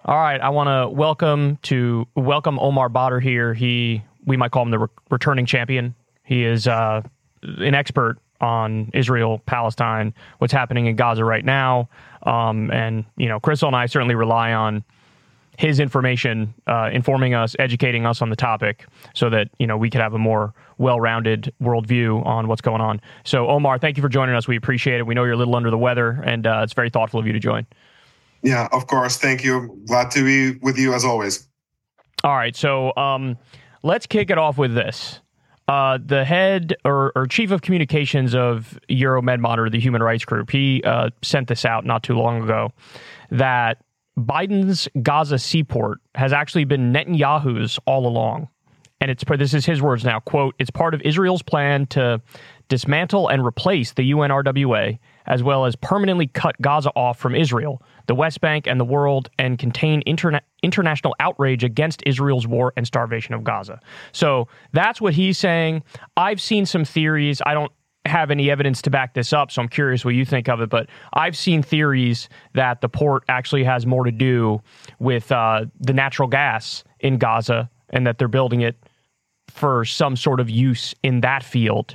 All right, I want to welcome Omar Badr here. We might call him the returning champion. He is an expert on Israel, Palestine, what's happening in Gaza right now. And Crystal and I certainly rely on his information, informing us, educating us on the topic so that, we could have a more well-rounded worldview on what's going on. So, Omar, thank you for joining us. We appreciate it. We know you're a little under the weather, and it's very thoughtful of you to join. Yeah, of course. Thank you. Glad to be with you as always. All right. So let's kick it off with this. The head or chief of communications of Euromed Monitor, the human rights group, he sent this out not too long ago that Biden's Gaza seaport has actually been Netanyahu's all along. And this is his words now, quote, "It's part of Israel's plan to dismantle and replace the UNRWA, as well as permanently cut Gaza off from Israel, the West Bank, and the world, and contain international outrage against Israel's war and starvation of Gaza." So that's what he's saying. I've seen some theories. I don't have any evidence to back this up, so I'm curious what you think of it. But I've seen theories that the port actually has more to do with the natural gas in Gaza and that they're building it for some sort of use in that field.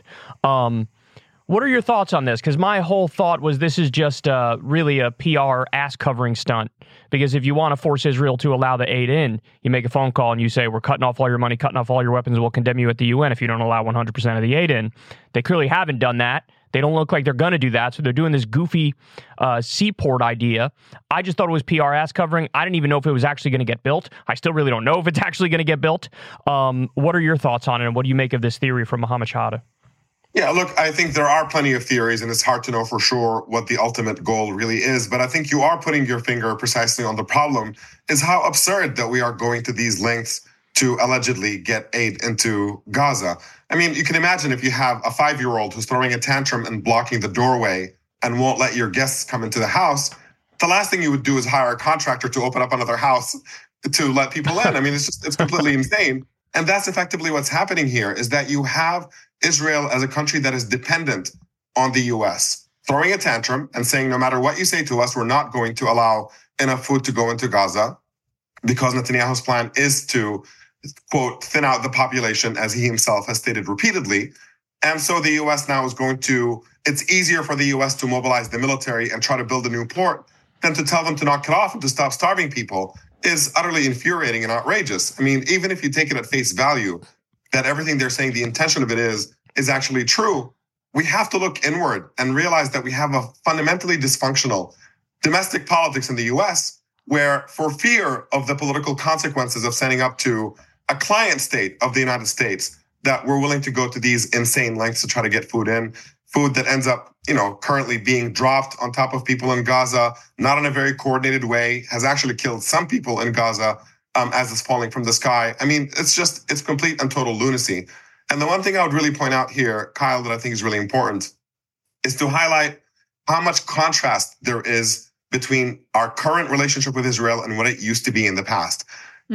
What are your thoughts on this? Because my whole thought was this is just really a PR ass-covering stunt. Because if you want to force Israel to allow the aid in, you make a phone call and you say, we're cutting off all your money, cutting off all your weapons, we'll condemn you at the UN if you don't allow 100% of the aid in. They clearly haven't done that. They don't look like they're going to do that, so they're doing this goofy seaport idea. I just thought it was PR ass covering. I didn't even know if it was actually going to get built. I still really don't know if it's actually going to get built. What are your thoughts on it, and what do you make of this theory from Mohammed Shahada? Yeah, look, I think there are plenty of theories, and it's hard to know for sure what the ultimate goal really is. But I think you are putting your finger precisely on the problem, is how absurd that we are going to these lengths to allegedly get aid into Gaza. I mean, you can imagine if you have a 5-year-old who's throwing a tantrum and blocking the doorway and won't let your guests come into the house, the last thing you would do is hire a contractor to open up another house to let people in. I mean, it's completely insane. And that's effectively what's happening here, is that you have Israel as a country that is dependent on the US, throwing a tantrum and saying, no matter what you say to us, we're not going to allow enough food to go into Gaza, because Netanyahu's plan is to, quote, thin out the population, as he himself has stated repeatedly. And so the US now is it's easier for the US to mobilize the military and try to build a new port than to tell them to knock it off and to stop starving people, is utterly infuriating and outrageous. I mean, even if you take it at face value, that everything they're saying, the intention of it is actually true, we have to look inward and realize that we have a fundamentally dysfunctional domestic politics in the US, where for fear of the political consequences of setting up to a client state of the United States, that we're willing to go to these insane lengths to try to get food in, food that ends up, currently being dropped on top of people in Gaza, not in a very coordinated way, has actually killed some people in Gaza as it's falling from the sky. I mean, it's complete and total lunacy. And the one thing I would really point out here, Kyle, that I think is really important, is to highlight how much contrast there is between our current relationship with Israel and what it used to be in the past.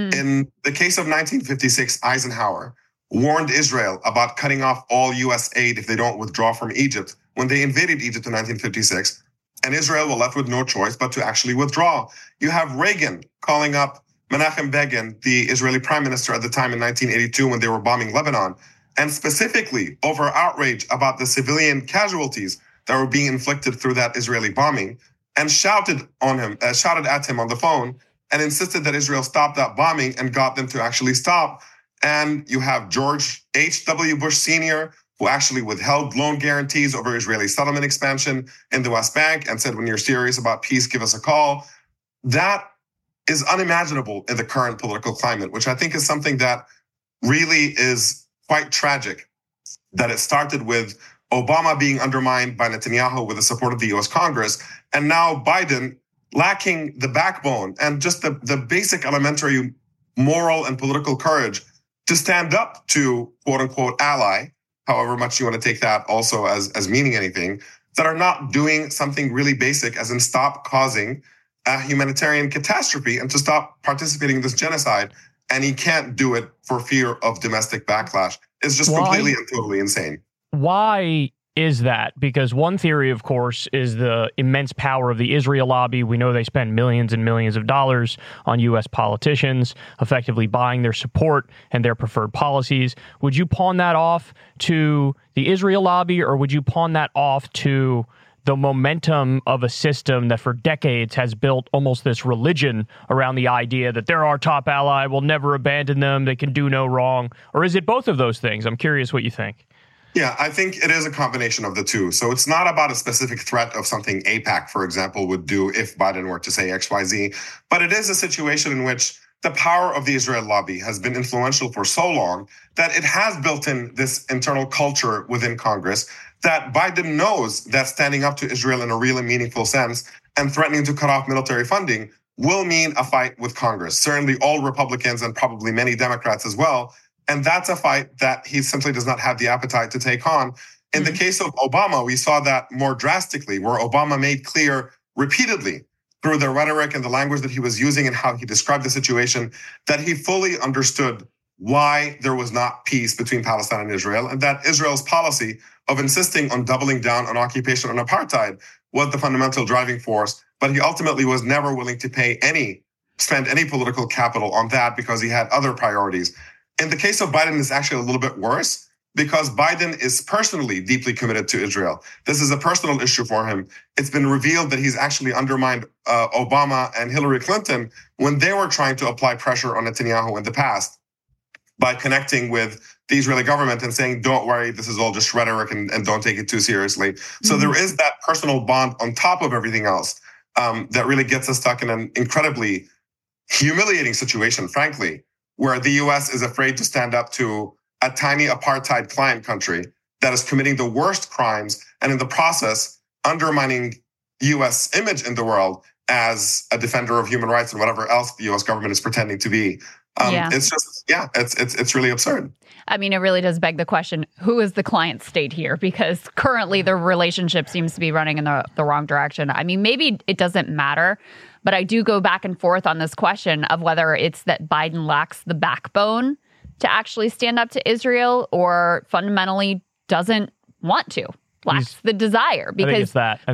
In the case of 1956, Eisenhower warned Israel about cutting off all US aid if they don't withdraw from Egypt when they invaded Egypt in 1956. And Israel were left with no choice but to actually withdraw. You have Reagan calling up Menachem Begin, the Israeli prime minister at the time in 1982 when they were bombing Lebanon, and specifically over outrage about the civilian casualties that were being inflicted through that Israeli bombing, and shouted at him on the phone and insisted that Israel stop that bombing and got them to actually stop. And you have George H.W. Bush Sr., who actually withheld loan guarantees over Israeli settlement expansion in the West Bank and said, when you're serious about peace, give us a call. That is unimaginable in the current political climate, which I think is something that really is quite tragic, that it started with Obama being undermined by Netanyahu with the support of the US Congress, and now Biden lacking the backbone and just the basic elementary moral and political courage to stand up to quote unquote ally, however much you want to take that also as meaning anything, that are not doing something really basic, as in stop causing a humanitarian catastrophe and to stop participating in this genocide. And he can't do it for fear of domestic backlash. It's just completely and totally insane. Why is that? Because one theory, of course, is the immense power of the Israel lobby. We know they spend millions and millions of dollars on U.S. politicians, effectively buying their support and their preferred policies. Would you pawn that off to the Israel lobby, or would you pawn that off to the momentum of a system that for decades has built almost this religion around the idea that they're our top ally, we'll never abandon them, they can do no wrong? Or is it both of those things? I'm curious what you think. Yeah, I think it is a combination of the two. So it's not about a specific threat of something AIPAC, for example, would do if Biden were to say XYZ, but it is a situation in which the power of the Israel lobby has been influential for so long that it has built in this internal culture within Congress that Biden knows that standing up to Israel in a real and meaningful sense and threatening to cut off military funding will mean a fight with Congress. Certainly all Republicans and probably many Democrats as well. And that's a fight that he simply does not have the appetite to take on. In the case of Obama, we saw that more drastically, where Obama made clear repeatedly through the rhetoric and the language that he was using and how he described the situation, that he fully understood why there was not peace between Palestine and Israel, and that Israel's policy of insisting on doubling down on occupation and apartheid was the fundamental driving force. But he ultimately was never willing to spend any political capital on that because he had other priorities. In the case of Biden, it's actually a little bit worse because Biden is personally deeply committed to Israel. This is a personal issue for him. It's been revealed that he's actually undermined Obama and Hillary Clinton when they were trying to apply pressure on Netanyahu in the past by connecting with the Israeli government and saying, don't worry, this is all just rhetoric and don't take it too seriously. So there is that personal bond on top of everything else that really gets us stuck in an incredibly humiliating situation, frankly, where the U.S. is afraid to stand up to a tiny apartheid client country that is committing the worst crimes and in the process undermining U.S. image in the world as a defender of human rights and whatever else the U.S. government is pretending to be. It's just, it's really absurd. I mean, it really does beg the question, who is the client state here? Because currently the relationship seems to be running in the wrong direction. I mean, maybe it doesn't matter, but I do go back and forth on this question of whether it's that Biden lacks the backbone to actually stand up to Israel or fundamentally doesn't want to. Lacks the desire, because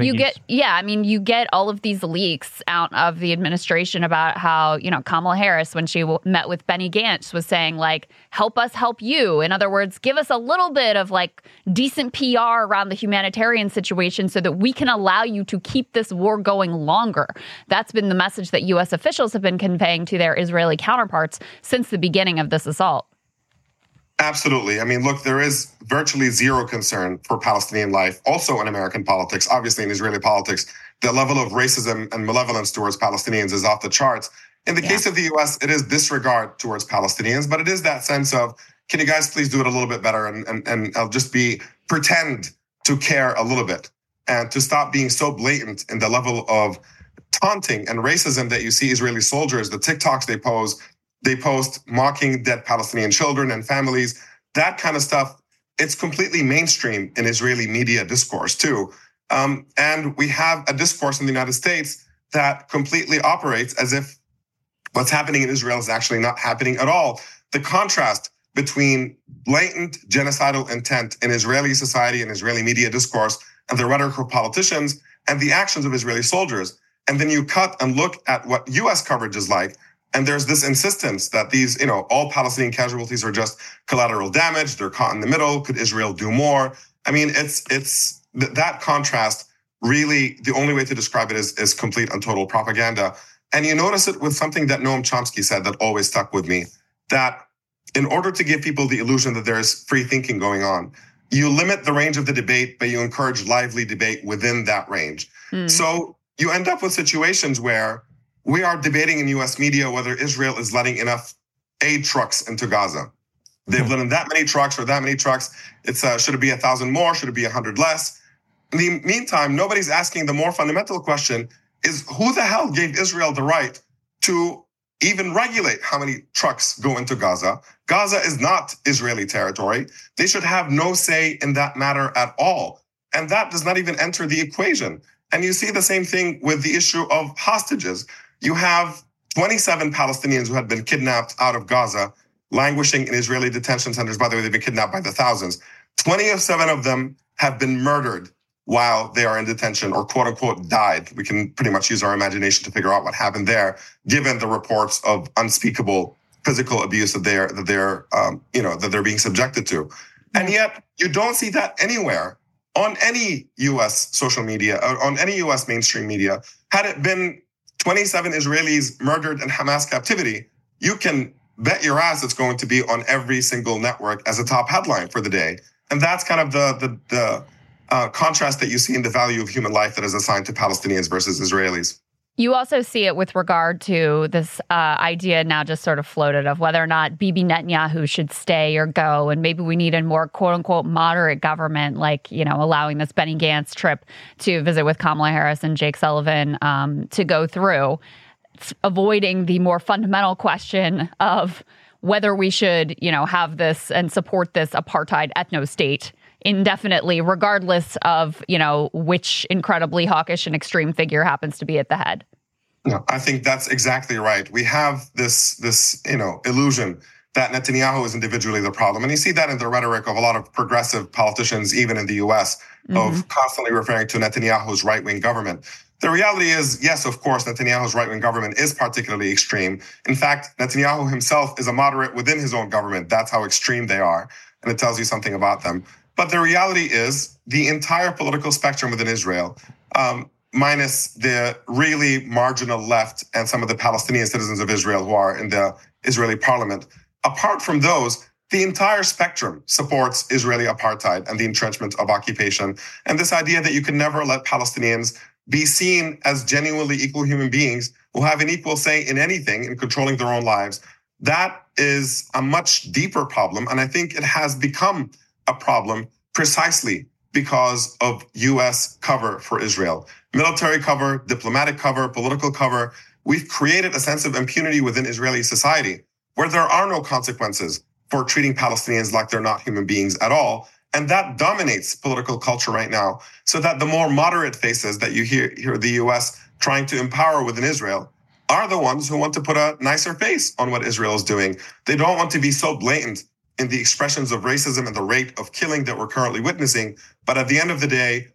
you get all of these leaks out of the administration about how, Kamala Harris, when she met with Benny Gantz, was saying like, help us help you. In other words, give us a little bit of like decent PR around the humanitarian situation so that we can allow you to keep this war going longer. That's been the message that U.S. officials have been conveying to their Israeli counterparts since the beginning of this assault. Absolutely. I mean, look, there is virtually zero concern for Palestinian life, also in American politics. Obviously, in Israeli politics, the level of racism and malevolence towards Palestinians is off the charts. In the case of the U.S., it is disregard towards Palestinians, but it is that sense of, can you guys please do it a little bit better and I'll just pretend to care a little bit and to stop being so blatant in the level of taunting and racism that you see Israeli soldiers, the TikToks they post mocking dead Palestinian children and families, that kind of stuff. It's completely mainstream in Israeli media discourse too. And we have a discourse in the United States that completely operates as if what's happening in Israel is actually not happening at all. The contrast between blatant genocidal intent in Israeli society and Israeli media discourse and the rhetoric of politicians and the actions of Israeli soldiers. And then you cut and look at what US coverage is like. And there's this insistence that these, all Palestinian casualties are just collateral damage. They're caught in the middle. Could Israel do more? I mean, it's that contrast. Really, the only way to describe it is complete and total propaganda. And you notice it with something that Noam Chomsky said that always stuck with me, that in order to give people the illusion that there's free thinking going on, you limit the range of the debate, but you encourage lively debate within that range. So you end up with situations where we are debating in U.S. media whether Israel is letting enough aid trucks into Gaza. They've let in that many trucks or that many trucks. It's should it be 1,000 more? Should it be 100 less? In the meantime, nobody's asking the more fundamental question is who the hell gave Israel the right to even regulate how many trucks go into Gaza? Gaza is not Israeli territory. They should have no say in that matter at all. And that does not even enter the equation. And you see the same thing with the issue of hostages. You have 27 Palestinians who had been kidnapped out of Gaza, languishing in Israeli detention centers. By the way, they've been kidnapped by the thousands. 27 of them have been murdered while they are in detention or quote unquote died. We can pretty much use our imagination to figure out what happened there, given the reports of unspeakable physical abuse that they're being subjected to. And yet you don't see that anywhere on any U.S. social media, or on any U.S. mainstream media. Had it been 27 Israelis murdered in Hamas captivity, you can bet your ass it's going to be on every single network as a top headline for the day. And that's kind of the contrast that you see in the value of human life that is assigned to Palestinians versus Israelis. You also see it with regard to this idea now just sort of floated of whether or not Bibi Netanyahu should stay or go. And maybe we need a more quote unquote moderate government, like, allowing this Benny Gantz trip to visit with Kamala Harris and Jake Sullivan to go through, avoiding the more fundamental question of whether we should, have this and support this apartheid ethno-state indefinitely, regardless of, which incredibly hawkish and extreme figure happens to be at the head. No, I think that's exactly right. We have this illusion that Netanyahu is individually the problem. And you see that in the rhetoric of a lot of progressive politicians, even in the US, of constantly referring to Netanyahu's right-wing government. The reality is, yes, of course, Netanyahu's right-wing government is particularly extreme. In fact, Netanyahu himself is a moderate within his own government. That's how extreme they are. And it tells you something about them. But the reality is the entire political spectrum within Israel, minus the really marginal left and some of the Palestinian citizens of Israel who are in the Israeli parliament, apart from those, the entire spectrum supports Israeli apartheid and the entrenchment of occupation. And this idea that you can never let Palestinians be seen as genuinely equal human beings who have an equal say in anything, in controlling their own lives, that is a much deeper problem. And I think it has become a problem precisely because of U.S. cover for Israel. Military cover, diplomatic cover, political cover. We've created a sense of impunity within Israeli society where there are no consequences for treating Palestinians like they're not human beings at all. And that dominates political culture right now, so that the more moderate faces that you hear the U.S. trying to empower within Israel are the ones who want to put a nicer face on what Israel is doing. They don't want to be so blatant in the expressions of racism and the rate of killing that we're currently witnessing. But at the end of the day,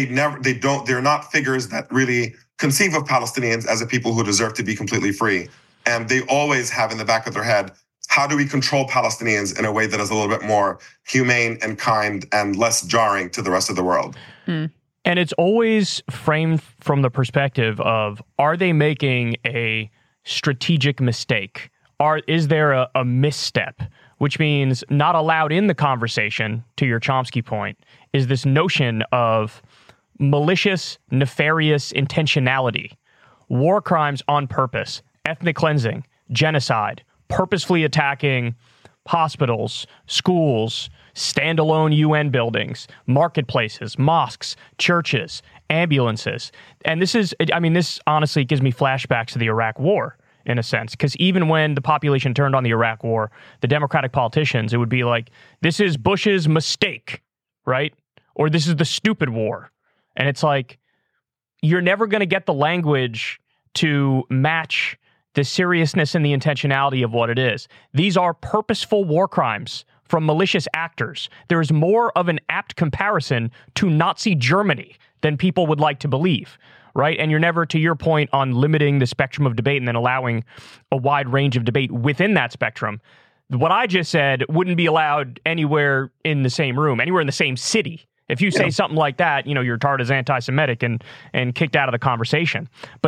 they're not figures that really conceive of Palestinians as a people who deserve to be completely free. And they always have in the back of their head, how do we control Palestinians in a way that is a little bit more humane and kind and less jarring to the rest of the world? And it's always framed from the perspective of, are they making a strategic mistake? Is there a misstep? Which means not allowed in the conversation, to your Chomsky point, is this notion of malicious, nefarious intentionality, war crimes on purpose, ethnic cleansing, genocide, purposefully attacking hospitals, schools, standalone UN buildings, marketplaces, mosques, churches, ambulances. And this honestly gives me flashbacks to the Iraq War, in a sense, because even when the population turned on the Iraq War, the Democratic politicians, it would be like, this is Bush's mistake, right? Or this is the stupid war. And it's like, you're never going to get the language to match the seriousness and the intentionality of what it is. These are purposeful war crimes from malicious actors. There is more of an apt comparison to Nazi Germany than people would like to believe. Right? And you're never, to your point on limiting the spectrum of debate and then allowing a wide range of debate within that spectrum, what I just said wouldn't be allowed anywhere in the same room, anywhere in the same city. If you say something like that, you're tarred as anti-Semitic and kicked out of the conversation. But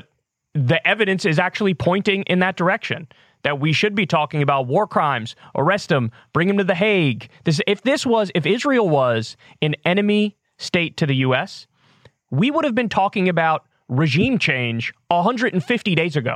the evidence is actually pointing in that direction, that we should be talking about war crimes, arrest them, bring them to The Hague. If Israel was an enemy state to the U.S., we would have been talking about regime change 150 days ago.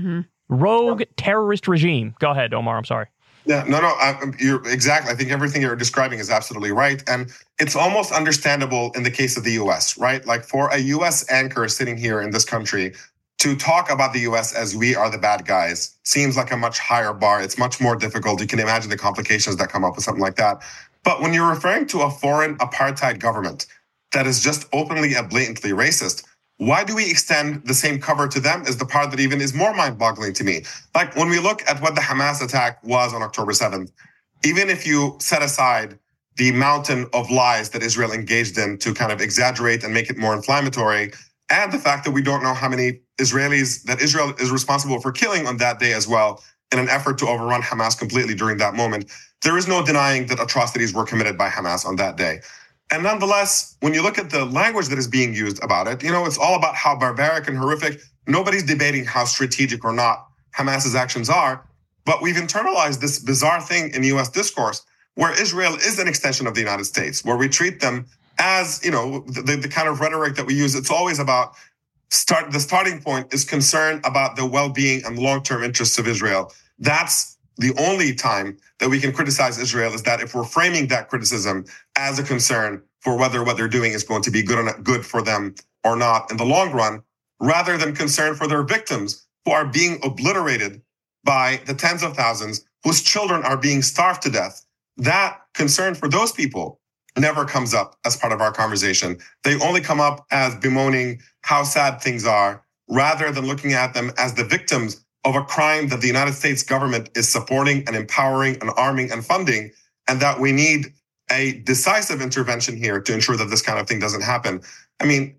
Rogue terrorist regime. Go ahead, Omar. I'm sorry. Yeah, no, you're exactly. I think everything you're describing is absolutely right. And it's almost understandable in the case of the U.S., right? Like for a U.S. anchor sitting here in this country to talk about the U.S. as we are the bad guys seems like a much higher bar. It's much more difficult. You can imagine the complications that come up with something like that. But when you're referring to a foreign apartheid government that is just openly and blatantly racist, why do we extend the same cover to them is the part that even is more mind-boggling to me. Like when we look at what the Hamas attack was on October 7th, even if you set aside the mountain of lies that Israel engaged in to kind of exaggerate and make it more inflammatory, and the fact that we don't know how many Israelis that Israel is responsible for killing on that day as well, in an effort to overrun Hamas completely during that moment. There is no denying that atrocities were committed by Hamas on that day. And nonetheless, when you look at the language that is being used about it, it's all about how barbaric and horrific. Nobody's debating how strategic or not Hamas's actions are, but we've internalized this bizarre thing in U.S. discourse where Israel is an extension of the United States, where we treat them as, the kind of rhetoric that we use. It's always about the starting point is concern about the well-being and long-term interests of Israel. That's the only time that we can criticize Israel, is that if we're framing that criticism as a concern for whether what they're doing is going to be good for them or not in the long run, rather than concern for their victims who are being obliterated by the tens of thousands whose children are being starved to death. That concern for those people never comes up as part of our conversation. They only come up as bemoaning how sad things are, rather than looking at them as the victims of a crime that the United States government is supporting and empowering and arming and funding, and that we need a decisive intervention here to ensure that this kind of thing doesn't happen. I mean,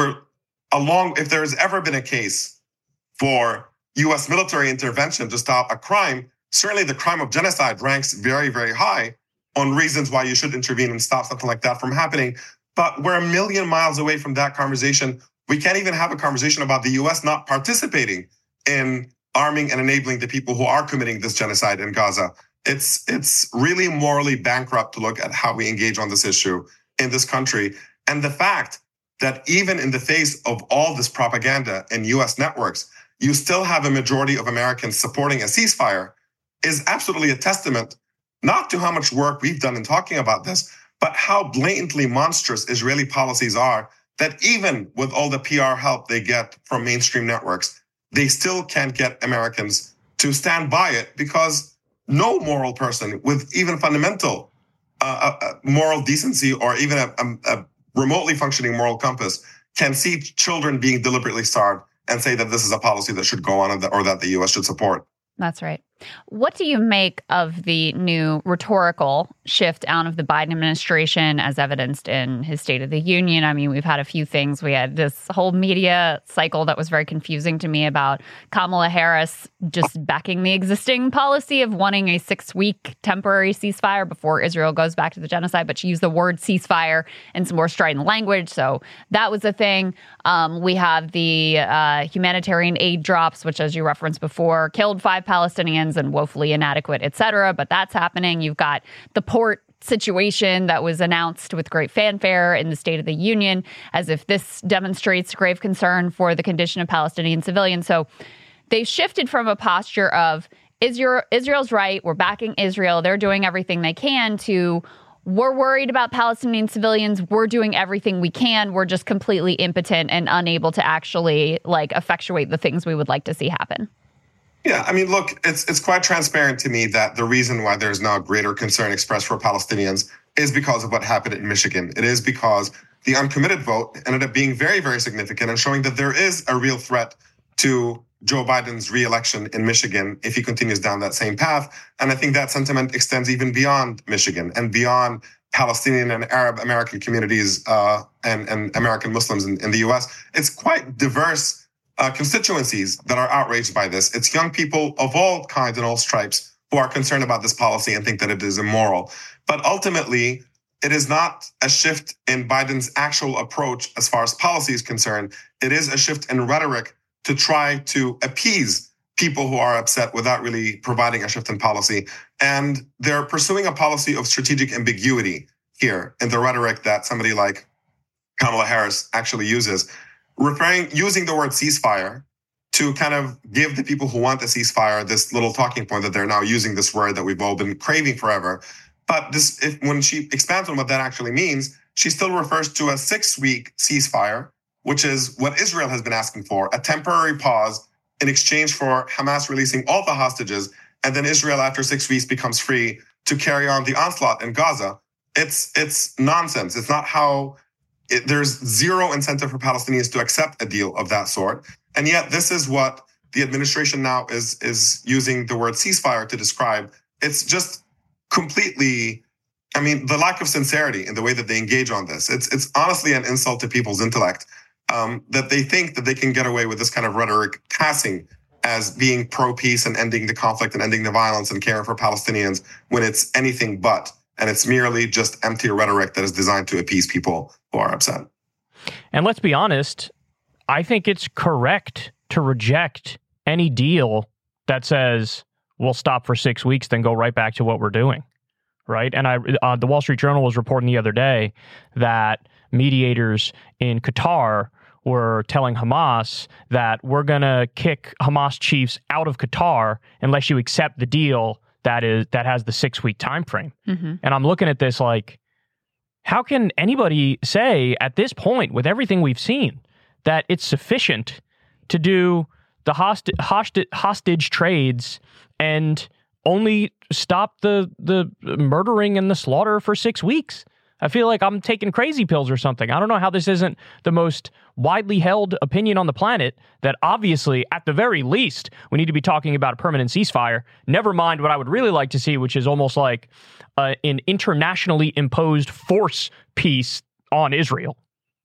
if there has ever been a case for U.S. military intervention to stop a crime, certainly the crime of genocide ranks very, very high on reasons why you should intervene and stop something like that from happening. But we're a million miles away from that conversation. We can't even have a conversation about the U.S. not participating in arming and enabling the people who are committing this genocide in Gaza. It's really morally bankrupt to look at how we engage on this issue in this country. And the fact that even in the face of all this propaganda in U.S. networks, you still have a majority of Americans supporting a ceasefire is absolutely a testament, not to how much work we've done in talking about this, but how blatantly monstrous Israeli policies are, that even with all the PR help they get from mainstream networks, they still can't get Americans to stand by it, because no moral person with even fundamental moral decency or even a remotely functioning moral compass can see children being deliberately starved and say that this is a policy that should go on or that the U.S. should support. That's right. What do you make of the new rhetorical shift out of the Biden administration as evidenced in his State of the Union? I mean, we've had a few things. We had this whole media cycle that was very confusing to me about Kamala Harris just backing the existing policy of wanting a 6-week temporary ceasefire before Israel goes back to the genocide. But she used the word ceasefire in some more strident language. So that was a thing. We have the humanitarian aid drops, which, as you referenced before, killed 5 Palestinians and woefully inadequate, et cetera. But that's happening. You've got the port situation that was announced with great fanfare in the State of the Union, as if this demonstrates grave concern for the condition of Palestinian civilians. So they've shifted from a posture of Israel's right, we're backing Israel, they're doing everything they can, to we're worried about Palestinian civilians, we're doing everything we can, we're just completely impotent and unable to actually effectuate the things we would like to see happen. Yeah, I mean, look, it's quite transparent to me that the reason why there's now greater concern expressed for Palestinians is because of what happened in Michigan. It is because the uncommitted vote ended up being very, very significant and showing that there is a real threat to Joe Biden's re-election in Michigan if he continues down that same path. And I think that sentiment extends even beyond Michigan and beyond Palestinian and Arab American communities and American Muslims in the U.S. It's quite diverse constituencies that are outraged by this. It's young people of all kinds and all stripes who are concerned about this policy and think that it is immoral. But ultimately, it is not a shift in Biden's actual approach as far as policy is concerned. It is a shift in rhetoric to try to appease people who are upset without really providing a shift in policy. And they're pursuing a policy of strategic ambiguity here in the rhetoric that somebody like Kamala Harris actually uses. Using the word ceasefire to kind of give the people who want a ceasefire this little talking point that they're now using this word that we've all been craving forever. But when she expands on what that actually means, she still refers to a 6-week ceasefire, which is what Israel has been asking for, a temporary pause in exchange for Hamas releasing all the hostages, and then Israel, after 6 weeks, becomes free to carry on the onslaught in Gaza. It's nonsense. It's not how. There's zero incentive for Palestinians to accept a deal of that sort. And yet this is what the administration now is using the word ceasefire to describe. It's just completely I mean, the lack of sincerity in the way that they engage on this, it's honestly an insult to people's intellect that they think that they can get away with this kind of rhetoric passing as being pro-peace and ending the conflict and ending the violence and caring for Palestinians when it's anything but. And it's merely just empty rhetoric that is designed to appease people who are upset. And let's be honest, I think it's correct to reject any deal that says we'll stop for 6 weeks, then go right back to what we're doing, right? And the Wall Street Journal was reporting the other day that mediators in Qatar were telling Hamas that we're going to kick Hamas chiefs out of Qatar unless you accept the deal that has the 6 week time frame. Mm-hmm. And I'm looking at this like, how can anybody say at this point, with everything we've seen, that it's sufficient to do the hostage trades and only stop the murdering and the slaughter for 6 weeks? I feel like I'm taking crazy pills or something. I don't know how this isn't the most widely held opinion on the planet, that obviously, at the very least, we need to be talking about a permanent ceasefire. Never mind what I would really like to see, which is almost like an internationally imposed force peace on Israel.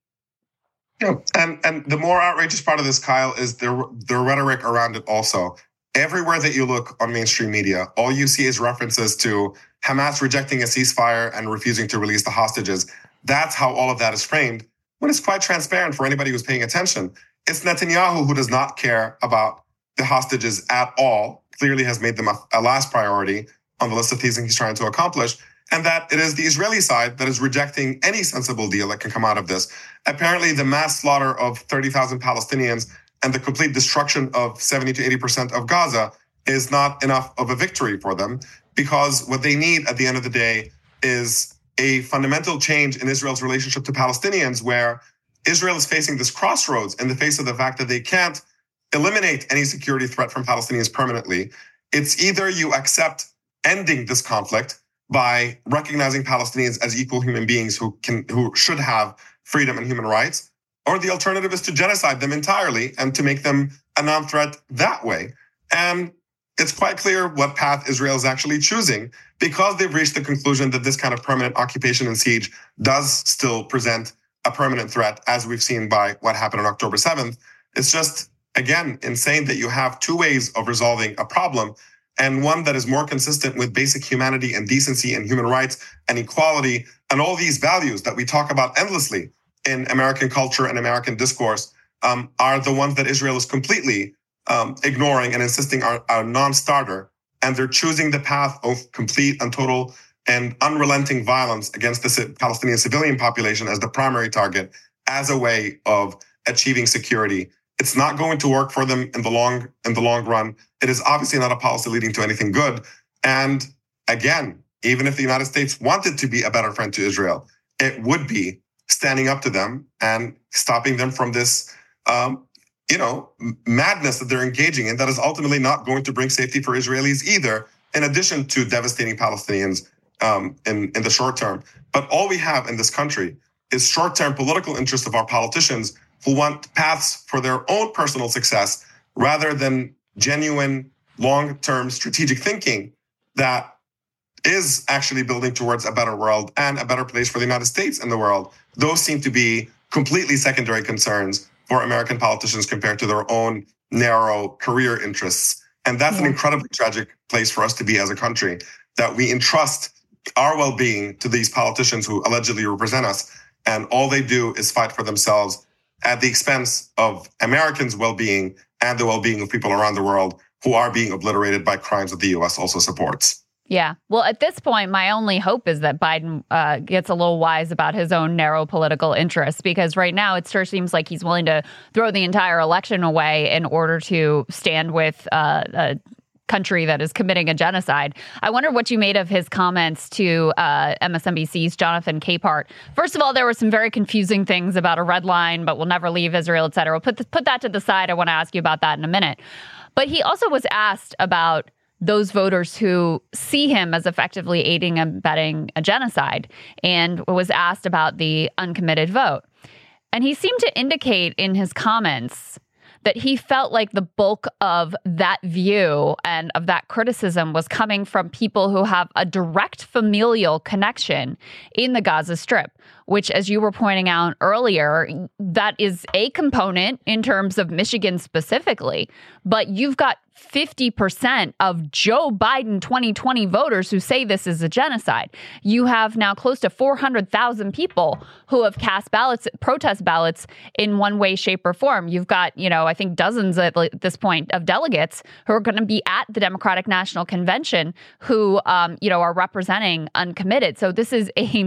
Yeah, and the more outrageous part of this, Kyle, is the rhetoric around it also. Everywhere that you look on mainstream media, all you see is references to Hamas rejecting a ceasefire and refusing to release the hostages. That's how all of that is framed, when it's quite transparent for anybody who's paying attention. It's Netanyahu who does not care about the hostages at all, clearly has made them a last priority on the list of things he's trying to accomplish, and that it is the Israeli side that is rejecting any sensible deal that can come out of this. Apparently, the mass slaughter of 30,000 Palestinians and the complete destruction of 70 to 80% of Gaza is not enough of a victory for them, because what they need at the end of the day is a fundamental change in Israel's relationship to Palestinians, where Israel is facing this crossroads in the face of the fact that they can't eliminate any security threat from Palestinians permanently. It's either you accept ending this conflict by recognizing Palestinians as equal human beings who should have freedom and human rights, or the alternative is to genocide them entirely and to make them a non-threat that way. And it's quite clear what path Israel is actually choosing, because they've reached the conclusion that this kind of permanent occupation and siege does still present a permanent threat, as we've seen by what happened on October 7th. It's just, again, insane that you have two ways of resolving a problem, and one that is more consistent with basic humanity and decency and human rights and equality and all these values that we talk about endlessly in American culture and American discourse, are the ones that Israel is completely ignoring and insisting are non-starter. And they're choosing the path of complete and total and unrelenting violence against the Palestinian civilian population as the primary target, as a way of achieving security. It's not going to work for them in the long run. It is obviously not a policy leading to anything good. And again, even if the United States wanted to be a better friend to Israel, it would be standing up to them and stopping them from this madness that they're engaging in, that is ultimately not going to bring safety for Israelis either, in addition to devastating Palestinians in the short term. But all we have in this country is short-term political interests of our politicians who want paths for their own personal success rather than genuine long-term strategic thinking that is actually building towards a better world and a better place for the United States in the world. Those seem to be completely secondary concerns for American politicians compared to their own narrow career interests. And that's an incredibly tragic place for us to be as a country, that we entrust our well-being to these politicians who allegedly represent us, and all they do is fight for themselves at the expense of Americans' well-being and the well-being of people around the world who are being obliterated by crimes that the U.S. also supports. Yeah. Well, at this point, my only hope is that Biden gets a little wise about his own narrow political interests, because right now it sure seems like he's willing to throw the entire election away in order to stand with a country that is committing a genocide. I wonder what you made of his comments to MSNBC's Jonathan Capehart. First of all, there were some very confusing things about a red line, but we'll never leave Israel, et cetera. We'll put that to the side. I want to ask you about that in a minute. But he also was asked about those voters who see him as effectively aiding and abetting a genocide, and was asked about the uncommitted vote. And he seemed to indicate in his comments that he felt like the bulk of that view and of that criticism was coming from people who have a direct familial connection in the Gaza Strip, which, as you were pointing out earlier, that is a component in terms of Michigan specifically. But you've got 50% of Joe Biden 2020 voters who say this is a genocide. You have now close to 400,000 people who have cast ballots, protest ballots in one way, shape, or form. You've got, I think dozens at this point of delegates who are going to be at the Democratic National Convention who, are representing uncommitted. So this is a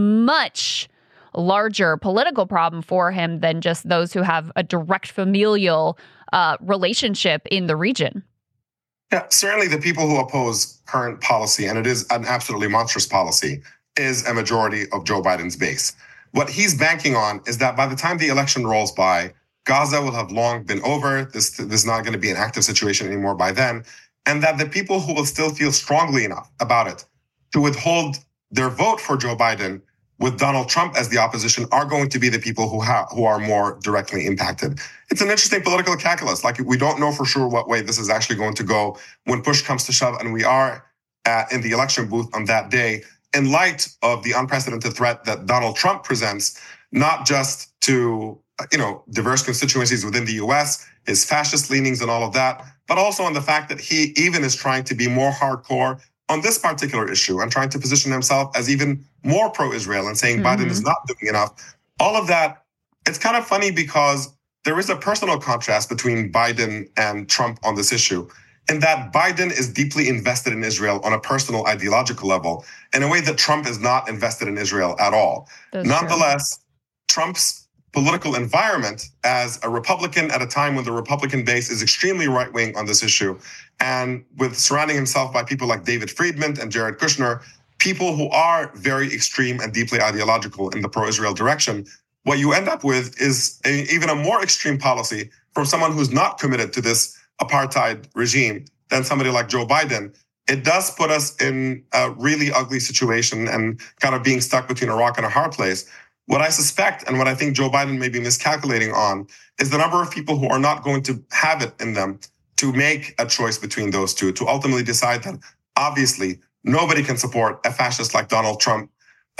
much larger political problem for him than just those who have a direct familial relationship in the region. Yeah, certainly the people who oppose current policy, and it is an absolutely monstrous policy, is a majority of Joe Biden's base. What he's banking on is that by the time the election rolls by, Gaza will have long been over. This is not going to be an active situation anymore by then. And that the people who will still feel strongly enough about it to withhold their vote for Joe Biden with Donald Trump as the opposition are going to be the people who are more directly impacted. It's an interesting political calculus. Like, we don't know for sure what way this is actually going to go when push comes to shove, and we are in the election booth on that day, in light of the unprecedented threat that Donald Trump presents, not just to diverse constituencies within the U.S., his fascist leanings and all of that, but also on the fact that he even is trying to be more hardcore on this particular issue and trying to position himself as even more pro-Israel and saying Biden is not doing enough. All of that, it's kind of funny because there is a personal contrast between Biden and Trump on this issue, in that Biden is deeply invested in Israel on a personal ideological level in a way that Trump is not invested in Israel at all. Nonetheless, Trump's political environment as a Republican at a time when the Republican base is extremely right-wing on this issue, and with surrounding himself by people like David Friedman and Jared Kushner, people who are very extreme and deeply ideological in the pro-Israel direction, what you end up with is even a more extreme policy from someone who's not committed to this apartheid regime than somebody like Joe Biden. It does put us in a really ugly situation and kind of being stuck between a rock and a hard place. What I suspect, and what I think Joe Biden may be miscalculating on, is the number of people who are not going to have it in them to make a choice between those two, to ultimately decide that obviously nobody can support a fascist like Donald Trump,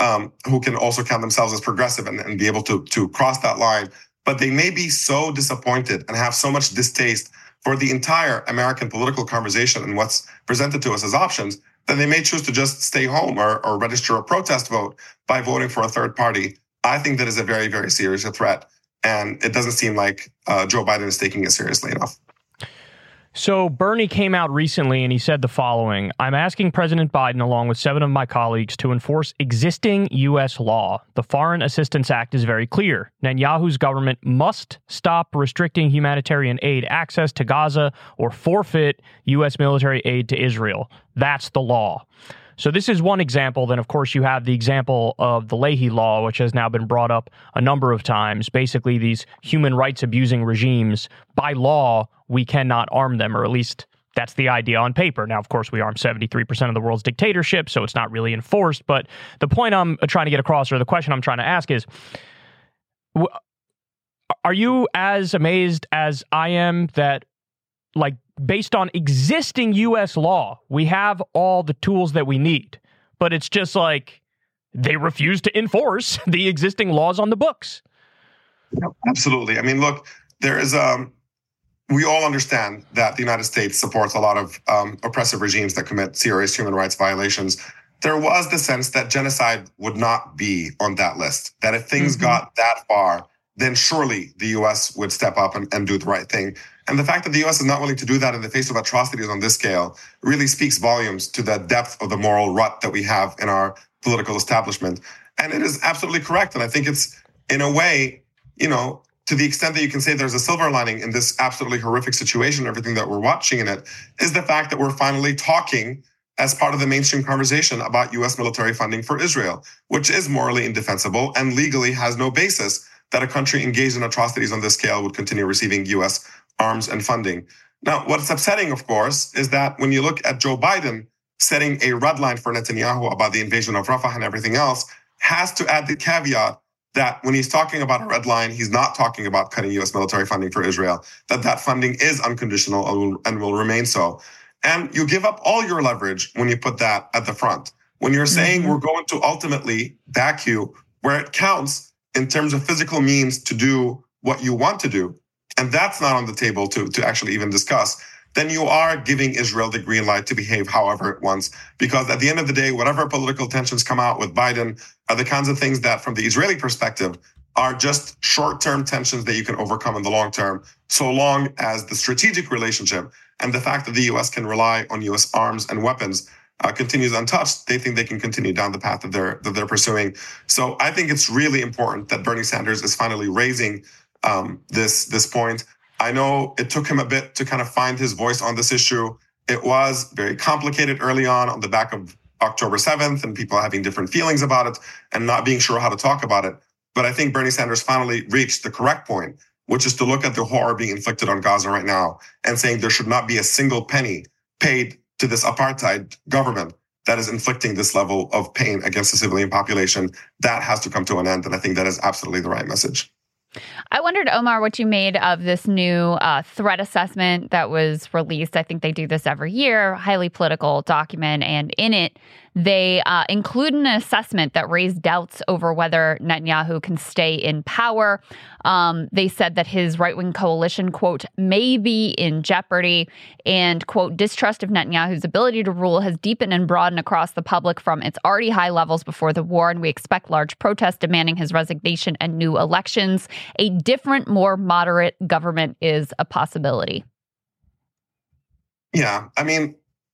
who can also count themselves as progressive and be able to cross that line. But they may be so disappointed and have so much distaste for the entire American political conversation and what's presented to us as options, that they may choose to just stay home or register a protest vote by voting for a third party. I think that is a very, very serious threat. And it doesn't seem like Joe Biden is taking it seriously enough. So Bernie came out recently and he said the following: I'm asking President Biden, along with 7 of my colleagues, to enforce existing U.S. law. The Foreign Assistance Act is very clear. Netanyahu's government must stop restricting humanitarian aid access to Gaza or forfeit U.S. military aid to Israel. That's the law. So this is one example. Then, of course, you have the example of the Leahy Law, which has now been brought up a number of times. Basically, these human rights abusing regimes, by law, we cannot arm them, or at least that's the idea on paper. Now, of course, we arm 73% of the world's dictatorship, so it's not really enforced. But the point I'm trying to get across, or the question I'm trying to ask is, are you as amazed as I am that, like, based on existing U.S. law, we have all the tools that we need, but it's just like they refuse to enforce the existing laws on the books? Absolutely. I mean, look, there is we all understand that the United States supports a lot of oppressive regimes that commit serious human rights violations. There was the sense that genocide would not be on that list, that if things got that far, then surely the U.S. would step up and do the right thing. And the fact that the U.S. is not willing to do that in the face of atrocities on this scale really speaks volumes to the depth of the moral rut that we have in our political establishment. And it is absolutely correct. And I think it's, in a way, to the extent that you can say there's a silver lining in this absolutely horrific situation, everything that we're watching in it, is the fact that we're finally talking as part of the mainstream conversation about U.S. military funding for Israel, which is morally indefensible and legally has no basis that a country engaged in atrocities on this scale would continue receiving U.S. arms and funding. Now, what's upsetting, of course, is that when you look at Joe Biden setting a red line for Netanyahu about the invasion of Rafah and everything else, has to add the caveat that when he's talking about a red line, he's not talking about cutting U.S. military funding for Israel, that funding is unconditional and will remain so. And you give up all your leverage when you put that at the front. When you're saying we're going to ultimately back you where it counts in terms of physical means to do what you want to do, and that's not on the table to actually even discuss, then you are giving Israel the green light to behave however it wants. Because at the end of the day, whatever political tensions come out with Biden are the kinds of things that, from the Israeli perspective, are just short-term tensions that you can overcome in the long term, so long as the strategic relationship and the fact that the U.S. can rely on U.S. arms and weapons continues untouched. They think they can continue down the path that they're pursuing. So I think it's really important that Bernie Sanders is finally raising this point. I know it took him a bit to kind of find his voice on this issue. It was very complicated early on the back of October 7th, and people having different feelings about it and not being sure how to talk about it. But I think Bernie Sanders finally reached the correct point, which is to look at the horror being inflicted on Gaza right now and saying there should not be a single penny paid to this apartheid government that is inflicting this level of pain against the civilian population. That has to come to an end. And I think that is absolutely the right message. I wondered, Omar, what you made of this new threat assessment that was released. I think they do this every year, highly political document. And in it, they include an assessment that raised doubts over whether Netanyahu can stay in power. They said that his right-wing coalition, quote, may be in jeopardy, and, quote, distrust of Netanyahu's ability to rule has deepened and broadened across the public from its already high levels before the war, and we expect large protests demanding his resignation and new elections. A different, more moderate government is a possibility. Yeah, I mean,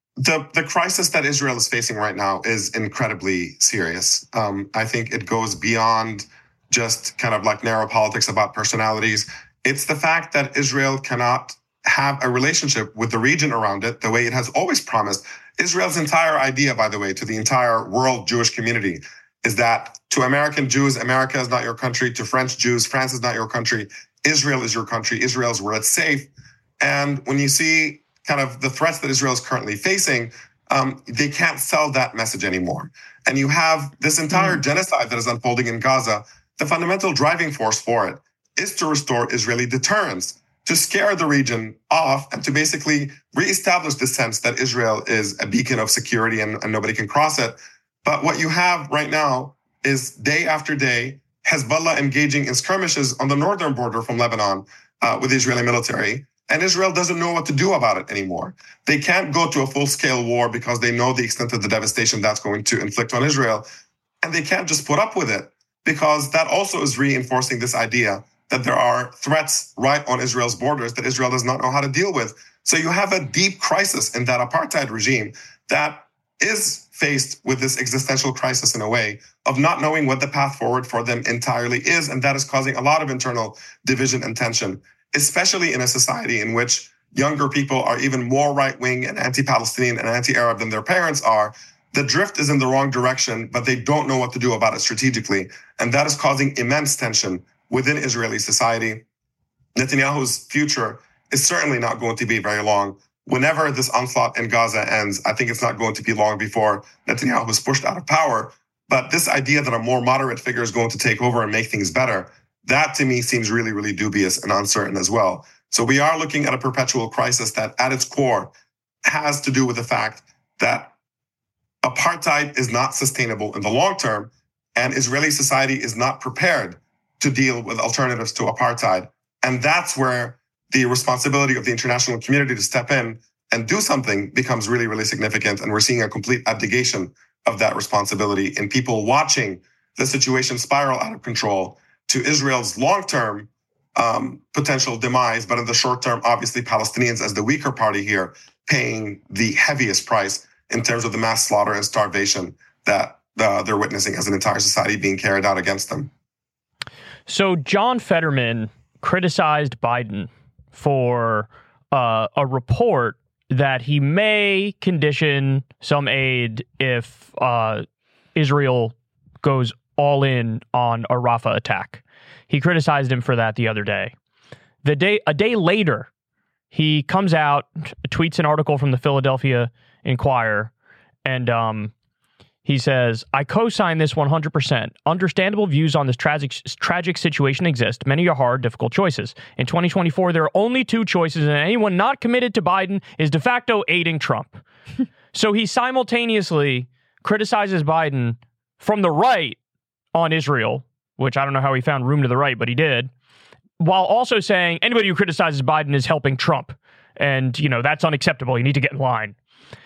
the crisis that Israel is facing right now is incredibly serious. I think it goes beyond just kind of like narrow politics about personalities. It's the fact that Israel cannot have a relationship with the region around it the way it has always promised. Israel's entire idea, by the way, to the entire world Jewish community is that to American Jews, America is not your country. To French Jews, France is not your country. Israel is your country. Israel is where it's safe. And when you see kind of the threats that Israel is currently facing, they can't sell that message anymore. And you have this entire genocide that is unfolding in Gaza. The fundamental driving force for it is to restore Israeli deterrence, to scare the region off, and to basically reestablish the sense that Israel is a beacon of security and nobody can cross it. But what you have right now is day after day, Hezbollah engaging in skirmishes on the northern border from Lebanon with the Israeli military. And Israel doesn't know what to do about it anymore. They can't go to a full-scale war because they know the extent of the devastation that's going to inflict on Israel. And they can't just put up with it, because that also is reinforcing this idea that there are threats right on Israel's borders that Israel does not know how to deal with. So you have a deep crisis in that apartheid regime that is faced with this existential crisis in a way of not knowing what the path forward for them entirely is. And that is causing a lot of internal division and tension, especially in a society in which younger people are even more right-wing and anti-Palestinian and anti-Arab than their parents are. The drift is in the wrong direction, but they don't know what to do about it strategically. And that is causing immense tension within Israeli society. Netanyahu's future is certainly not going to be very long. Whenever this onslaught in Gaza ends, I think it's not going to be long before Netanyahu is pushed out of power. But this idea that a more moderate figure is going to take over and make things better, that to me seems really, really dubious and uncertain as well. So we are looking at a perpetual crisis that at its core has to do with the fact that apartheid is not sustainable in the long term, and Israeli society is not prepared to deal with alternatives to apartheid. And that's where the responsibility of the international community to step in and do something becomes really, really significant. And we're seeing a complete abdication of that responsibility in people watching the situation spiral out of control to Israel's long-term potential demise, but in the short term, obviously Palestinians as the weaker party here paying the heaviest price in terms of the mass slaughter and starvation that they're witnessing as an entire society being carried out against them. So John Fetterman criticized Biden for a report that he may condition some aid if Israel goes all in on a Rafah attack. He criticized him for that the other day. A day later, he comes out, tweets an article from the Philadelphia Inquirer, and He says, I co-sign this 100%. Understandable views on this tragic situation exist. Many are hard, difficult choices. In 2024, there are only two choices, and anyone not committed to Biden is de facto aiding Trump. So he simultaneously criticizes Biden from the right on Israel, which I don't know how he found room to the right, but he did, while also saying anybody who criticizes Biden is helping Trump. And, that's unacceptable. You need to get in line.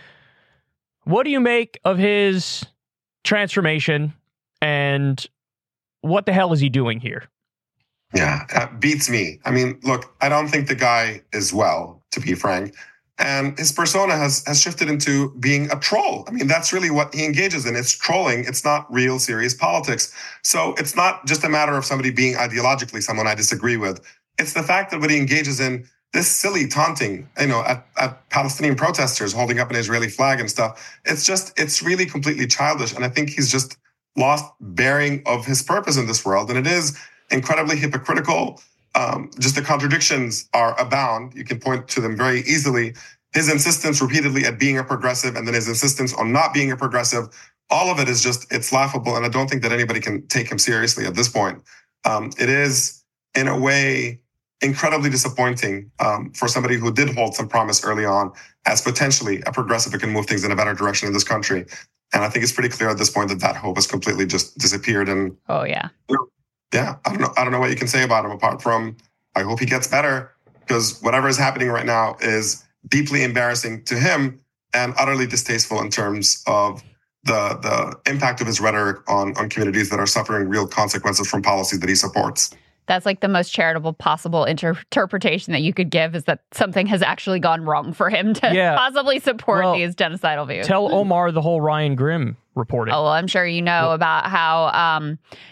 What do you make of his transformation, and what the hell is he doing here? Yeah, beats me. I mean, look, I don't think the guy is well, to be frank. And his persona has shifted into being a troll. I mean, that's really what he engages in. It's trolling. It's not real, serious politics. So it's not just a matter of somebody being ideologically someone I disagree with. It's the fact that what he engages in, this silly taunting, at Palestinian protesters holding up an Israeli flag and stuff. It's really completely childish. And I think he's just lost bearing of his purpose in this world. And it is incredibly hypocritical. Just the contradictions are abound. You can point to them very easily. His insistence repeatedly at being a progressive, and then his insistence on not being a progressive, all of it is it's laughable. And I don't think that anybody can take him seriously at this point. It is, in a way, incredibly disappointing for somebody who did hold some promise early on as potentially a progressive who can move things in a better direction in this country. And I think it's pretty clear at this point that hope has completely just disappeared. And oh yeah, yeah, I don't know what you can say about him apart from I hope he gets better, because whatever is happening right now is deeply embarrassing to him and utterly distasteful in terms of the impact of his rhetoric on communities that are suffering real consequences from policies that he supports. That's like the most charitable possible interpretation that you could give, is that something has actually gone wrong for him to possibly support these genocidal views. Tell Omar the whole Ryan Grimm reporting. Oh, well, I'm sure you know about how,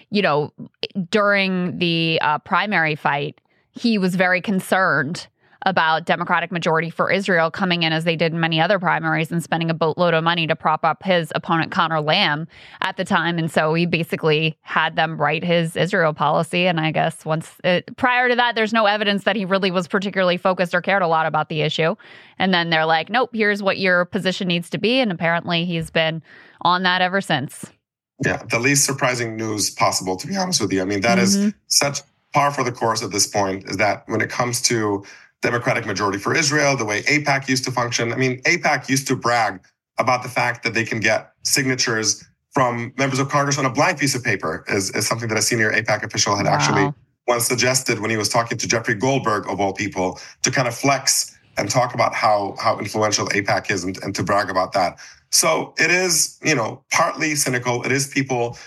during the primary fight, he was very concerned about Democratic majority for Israel coming in, as they did in many other primaries, and spending a boatload of money to prop up his opponent, Conor Lamb, at the time. And so he basically had them write his Israel policy. And I guess prior to that, there's no evidence that he really was particularly focused or cared a lot about the issue. And then they're like, nope, here's what your position needs to be. And apparently he's been on that ever since. Yeah, the least surprising news possible, to be honest with you. I mean, that is such par for the course at this point, is that when it comes to Democratic majority for Israel, the way AIPAC used to function. I mean, AIPAC used to brag about the fact that they can get signatures from members of Congress on a blank piece of paper, is something that a senior AIPAC official had actually once suggested when he was talking to Jeffrey Goldberg, of all people, to kind of flex and talk about how influential AIPAC is and to brag about that. So it is, partly cynical. It is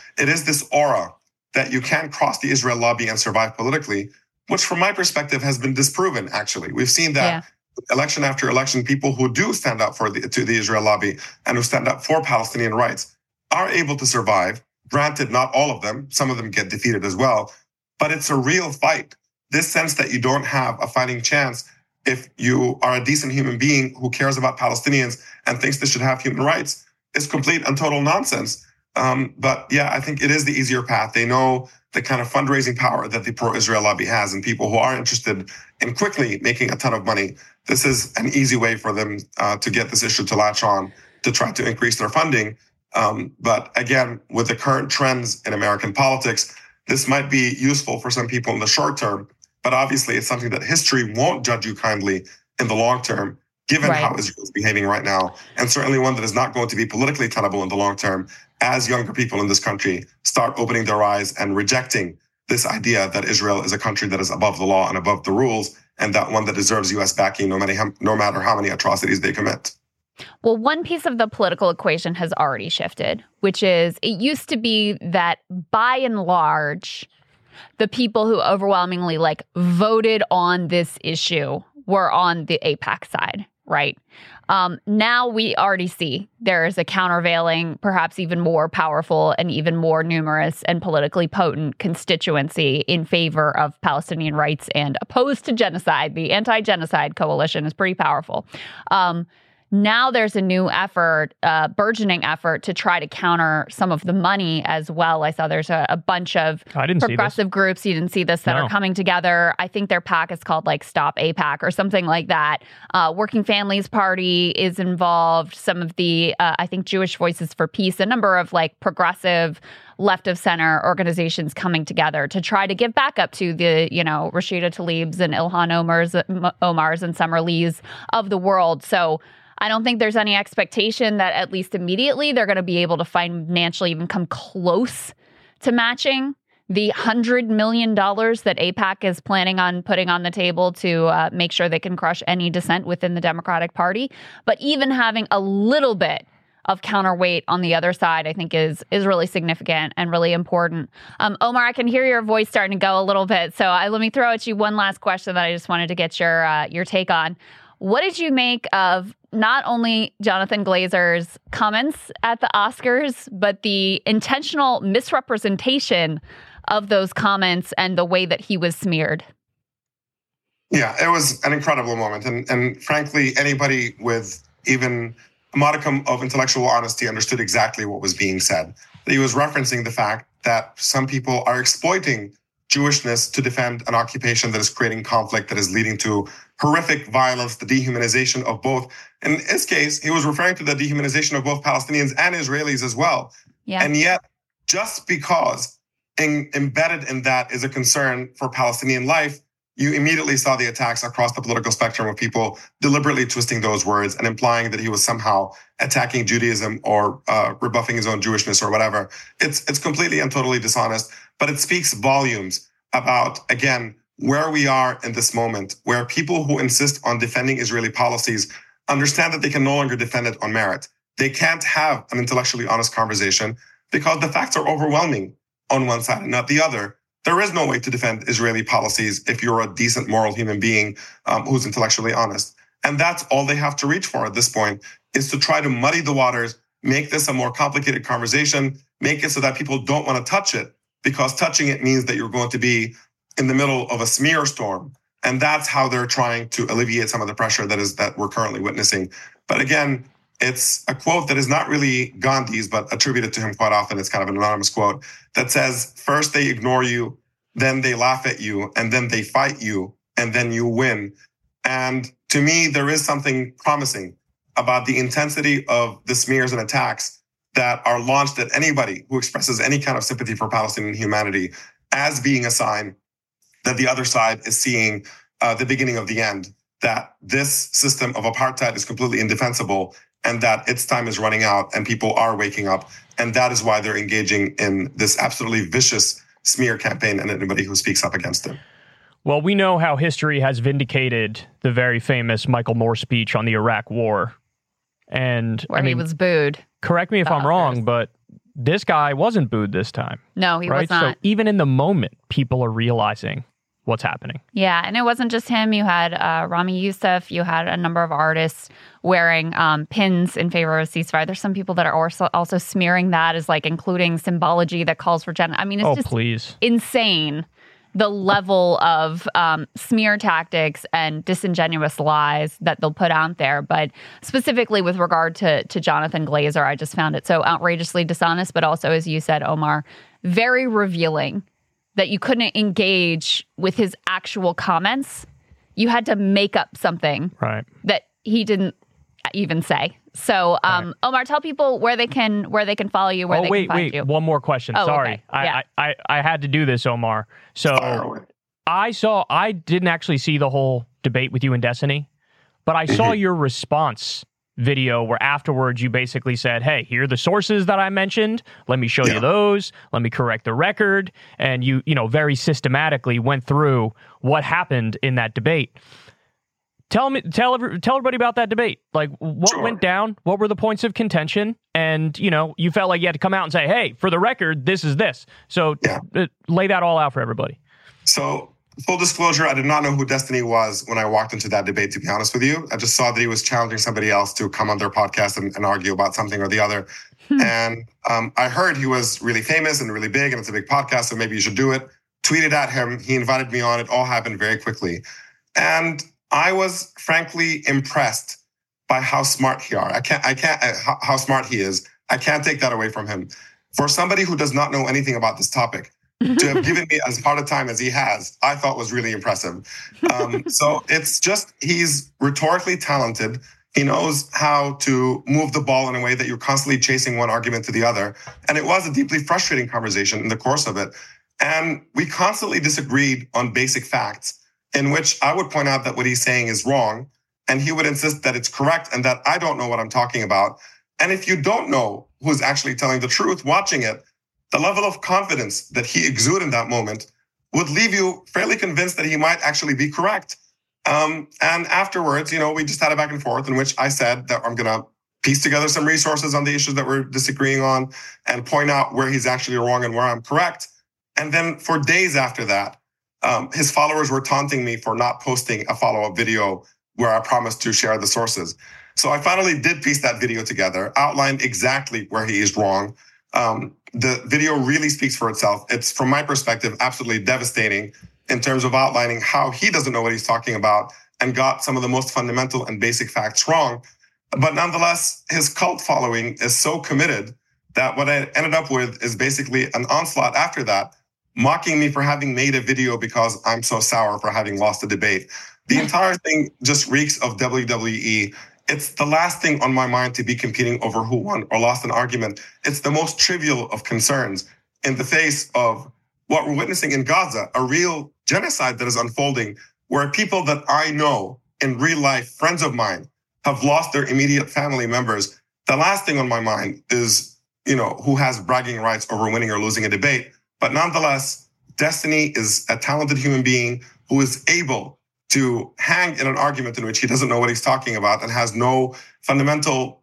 this aura that you can't cross the Israel lobby and survive politically, which from my perspective has been disproven, actually. We've seen that election after election, people who do stand up to the Israel lobby and who stand up for Palestinian rights are able to survive. Granted, not all of them. Some of them get defeated as well. But it's a real fight. This sense that you don't have a fighting chance if you are a decent human being who cares about Palestinians and thinks they should have human rights is complete and total nonsense. But yeah, I think it is the easier path. They know the kind of fundraising power that the pro-Israel lobby has, and people who are interested in quickly making a ton of money. This is an easy way for them to get this issue to latch on, to try to increase their funding. But again, with the current trends in American politics, this might be useful for some people in the short term, but obviously it's something that history won't judge you kindly in the long term, given how Israel is behaving right now, and certainly one that is not going to be politically tenable in the long term, as younger people in this country start opening their eyes and rejecting this idea that Israel is a country that is above the law and above the rules, and that one that deserves U.S. backing no matter how many atrocities they commit. Well, one piece of the political equation has already shifted, which is it used to be that by and large, the people who overwhelmingly voted on this issue were on the AIPAC side, right? Now we already see there is a countervailing, perhaps even more powerful and even more numerous and politically potent constituency in favor of Palestinian rights and opposed to genocide. The anti-genocide coalition is pretty powerful. Now there's a new effort, burgeoning effort to try to counter some of the money as well. I saw there's a bunch of progressive groups, you didn't see this, that are coming together. I think their PAC is called like Stop APAC or something like that. Working Families Party is involved. Some of the, I think, Jewish Voices for Peace, a number of like progressive left of center organizations coming together to try to give backup to the, Rashida Tlaib's and Ilhan Omar's and Summer Lee's of the world. So I don't think there's any expectation that at least immediately they're going to be able to financially even come close to matching the $100 million that AIPAC is planning on putting on the table to make sure they can crush any dissent within the Democratic Party. But even having a little bit of counterweight on the other side, I think is really significant and really important. Omar, I can hear your voice starting to go a little bit. So let me throw at you one last question that I just wanted to get your take on. What did you make of not only Jonathan Glazer's comments at the Oscars, but the intentional misrepresentation of those comments and the way that he was smeared? Yeah, it was an incredible moment. And frankly, anybody with even a modicum of intellectual honesty understood exactly what was being said. He was referencing the fact that some people are exploiting Jewishness to defend an occupation that is creating conflict, that is leading to horrific violence, the dehumanization of both. In his case, he was referring to the dehumanization of both Palestinians and Israelis as well. Yeah. And yet, just because embedded in that is a concern for Palestinian life, you immediately saw the attacks across the political spectrum of people deliberately twisting those words and implying that he was somehow attacking Judaism or rebuffing his own Jewishness or whatever. It's completely and totally dishonest, but it speaks volumes about, again, where we are in this moment, where people who insist on defending Israeli policies understand that they can no longer defend it on merit. They can't have an intellectually honest conversation because the facts are overwhelming on one side and not the other. There is no way to defend Israeli policies if you're a decent, moral human being who's intellectually honest. And that's all they have to reach for at this point, is to try to muddy the waters, make this a more complicated conversation, make it so that people don't want to touch it, because touching it means that you're going to be in the middle of a smear storm. And that's how they're trying to alleviate some of the pressure that we're currently witnessing. But again, it's a quote that is not really Gandhi's, but attributed to him quite often. It's kind of an anonymous quote that says, first they ignore you, then they laugh at you, and then they fight you, and then you win. And to me, there is something promising about the intensity of the smears and attacks that are launched at anybody who expresses any kind of sympathy for Palestinian humanity as being a sign that the other side is seeing the beginning of the end, that this system of apartheid is completely indefensible and that its time is running out and people are waking up. And that is why they're engaging in this absolutely vicious smear campaign and anybody who speaks up against it. Well, we know how history has vindicated the very famous Michael Moore speech on the Iraq War. And where he was booed. Correct me if I'm wrong, but this guy wasn't booed this time. No, he was not. So even in the moment, people are realizing what's happening. Yeah, and it wasn't just him. You had Rami Youssef. You had a number of artists wearing pins in favor of a ceasefire. There's some people that are also smearing that as like including symbology that calls for genocide. I mean, it's just insane, the level of smear tactics and disingenuous lies that they'll put out there. But specifically with regard to Jonathan Glazer, I just found it so outrageously dishonest, but also, as you said, Omar, very revealing that you couldn't engage with his actual comments. You had to make up something that he didn't even say. So, Omar, tell people where they can follow you, where they can find you. One more question. Sorry. Okay. Yeah. I had to do this, Omar. So I didn't actually see the whole debate with you and Destiny, but I saw your response video where afterwards you basically said, hey, here are the sources that I mentioned. Let me show you those. Let me correct the record. And you very systematically went through what happened in that debate. Tell everybody about that debate. Like, what went down? What were the points of contention? And, you felt like you had to come out and say, hey, for the record, this is this. So lay that all out for everybody. So full disclosure, I did not know who Destiny was when I walked into that debate, to be honest with you. I just saw that he was challenging somebody else to come on their podcast and argue about something or the other. And I heard he was really famous and really big, and it's a big podcast, so maybe you should do it. Tweeted at him. He invited me on. It all happened very quickly. And I was frankly impressed by how smart how smart he is. I can't take that away from him. For somebody who does not know anything about this topic, to have given me as hard a time as he has, I thought was really impressive. So it's just, he's rhetorically talented. He knows how to move the ball in a way that you're constantly chasing one argument to the other. And it was a deeply frustrating conversation in the course of it. And we constantly disagreed on basic facts, in which I would point out that what he's saying is wrong, and he would insist that it's correct and that I don't know what I'm talking about. And if you don't know who's actually telling the truth watching it, the level of confidence that he exuded in that moment would leave you fairly convinced that he might actually be correct. And afterwards, we just had a back and forth in which I said that I'm going to piece together some resources on the issues that we're disagreeing on and point out where he's actually wrong and where I'm correct. And then for days after that, his followers were taunting me for not posting a follow-up video where I promised to share the sources. So I finally did piece that video together, outlined exactly where he is wrong. The video really speaks for itself. It's, from my perspective, absolutely devastating in terms of outlining how he doesn't know what he's talking about and got some of the most fundamental and basic facts wrong. But nonetheless, his cult following is so committed that what I ended up with is basically an onslaught after that, mocking me for having made a video because I'm so sour for having lost a debate. The entire thing just reeks of WWE. It's the last thing on my mind to be competing over who won or lost an argument. It's the most trivial of concerns in the face of what we're witnessing in Gaza, a real genocide that is unfolding, where people that I know in real life, friends of mine, have lost their immediate family members. The last thing on my mind is, who has bragging rights over winning or losing a debate. But nonetheless, Destiny is a talented human being who is able to hang in an argument in which he doesn't know what he's talking about and has no fundamental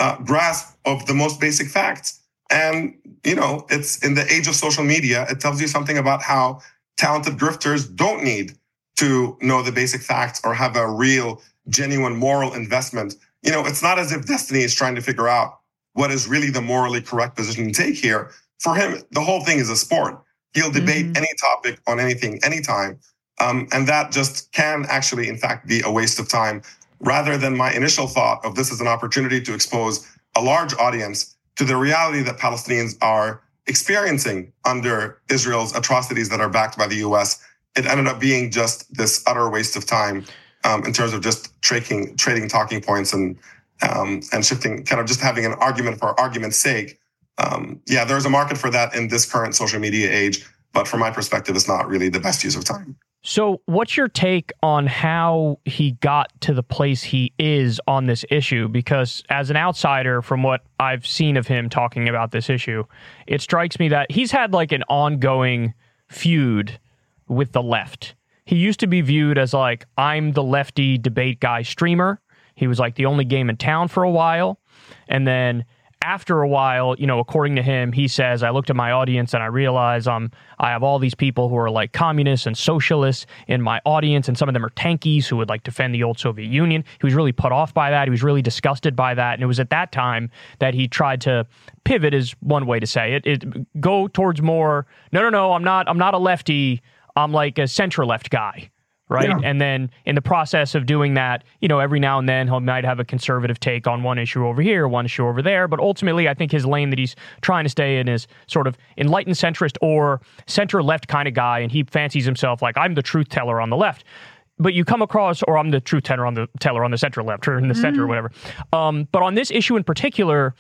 grasp of the most basic facts. And, it's in the age of social media, it tells you something about how talented grifters don't need to know the basic facts or have a real, genuine moral investment. It's not as if Destiny is trying to figure out what is really the morally correct position to take here. For him, the whole thing is a sport. He'll debate any topic on anything, anytime. And that just can actually, in fact, be a waste of time, rather than my initial thought of this as an opportunity to expose a large audience to the reality that Palestinians are experiencing under Israel's atrocities that are backed by the U.S. It ended up being just this utter waste of time in terms of just trading talking points and shifting, kind of just having an argument for argument's sake. There's a market for that in this current social media age, but from my perspective, it's not really the best use of time. So what's your take on how he got to the place he is on this issue? Because as an outsider, from what I've seen of him talking about this issue, it strikes me that he's had like an ongoing feud with the left. He used to be viewed as like, I'm the lefty debate guy streamer. He was like the only game in town for a while. And then after a while, according to him, he says, I looked at my audience and I realized I have all these people who are like communists and socialists in my audience, and some of them are tankies who would like defend the old Soviet Union. He was really put off by that. He was really disgusted by that. And it was at that time that he tried to pivot, is one way to say it, go towards more, no, I'm not a lefty. I'm like a center-left guy. Right. Yeah. And then in the process of doing that, every now and then he might have a conservative take on one issue over here, one issue over there. But ultimately, I think his lane that he's trying to stay in is sort of enlightened centrist or center left kind of guy. And he fancies himself like, I'm the truth teller on the left. But you come across, or I'm the truth teller on the center left, or in the center or whatever. But on this issue in particular,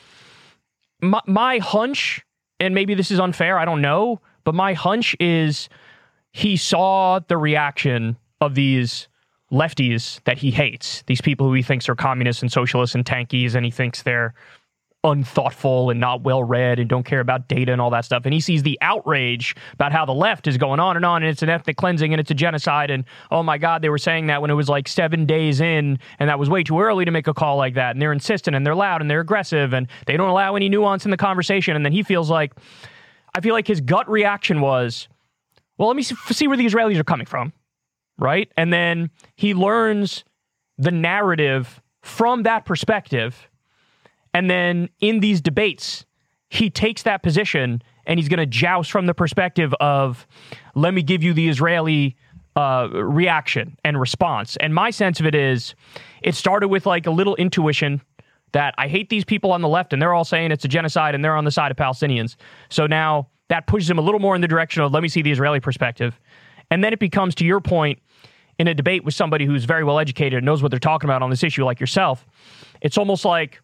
my hunch, and maybe this is unfair, I don't know, but my hunch is he saw the reaction of these lefties that he hates, these people who he thinks are communists and socialists and tankies, and he thinks they're unthoughtful and not well-read and don't care about data and all that stuff. And he sees the outrage about how the left is going on, and it's an ethnic cleansing and it's a genocide, and oh my God, they were saying that when it was like 7 days in, and that was way too early to make a call like that, and they're insistent and they're loud and they're aggressive and they don't allow any nuance in the conversation. And then he feels like, I feel like his gut reaction was, well, let me see where the Israelis are coming from. Right? And then he learns the narrative from that perspective. And then in these debates, he takes that position and he's going to joust from the perspective of, let me give you the Israeli reaction and response. And my sense of it is, it started with like a little intuition that I hate these people on the left and they're all saying it's a genocide and they're on the side of Palestinians. So now that pushes him a little more in the direction of let me see the Israeli perspective. And then it becomes, to your point, in a debate with somebody who's very well educated and knows what they're talking about on this issue like yourself, it's almost like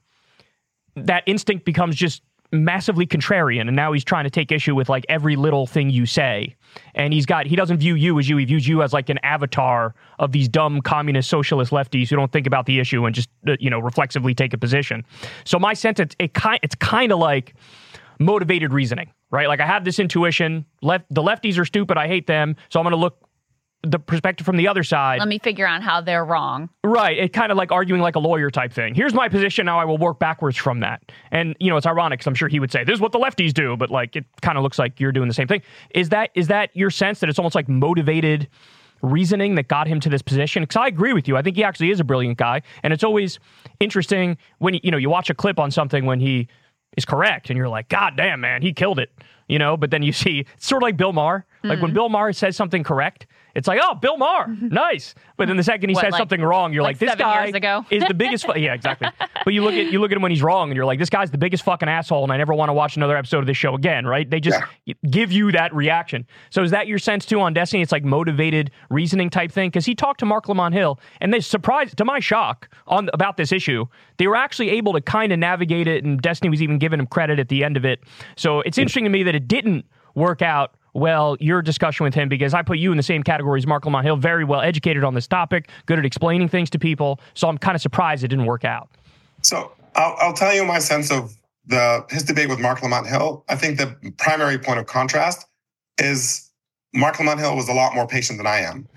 that instinct becomes just massively contrarian, and now he's trying to take issue with like every little thing you say. And he doesn't view you as you, he views you as like an avatar of these dumb communist socialist lefties who don't think about the issue and just reflexively take a position. So my sense, it's kind of like motivated reasoning, right? Like I have this intuition, the lefties are stupid, I hate them, so I'm going to look the perspective from the other side. Let me figure out how they're wrong. Right. It kind of like arguing like a lawyer type thing. Here's my position. Now I will work backwards from that. And, it's ironic because I'm sure he would say, this is what the lefties do. But like, it kind of looks like you're doing the same thing. Is that your sense that it's almost like motivated reasoning that got him to this position? Because I agree with you. I think he actually is a brilliant guy. And it's always interesting when, you watch a clip on something when he is correct and you're like, God damn, man, he killed it. But then you see, it's sort of like Bill Maher. Like when Bill Maher says something correct, it's like, oh, Bill Maher, nice. But then the second he says something wrong, you're like this guy is the biggest. Yeah, exactly. But you look at him when he's wrong, and you're like, this guy's the biggest fucking asshole, and I never want to watch another episode of this show again. Right? They just give you that reaction. So is that your sense too on Destiny? It's like motivated reasoning type thing, because he talked to Marc Lamont Hill, and they surprised, to my shock, about this issue, they were actually able to kind of navigate it, and Destiny was even giving him credit at the end of it. So it's interesting to me that it didn't work out well, your discussion with him, because I put you in the same category as Marc Lamont Hill, very well educated on this topic, good at explaining things to people. So I'm kind of surprised it didn't work out. So I'll tell you my sense of his debate with Marc Lamont Hill. I think the primary point of contrast is Marc Lamont Hill was a lot more patient than I am.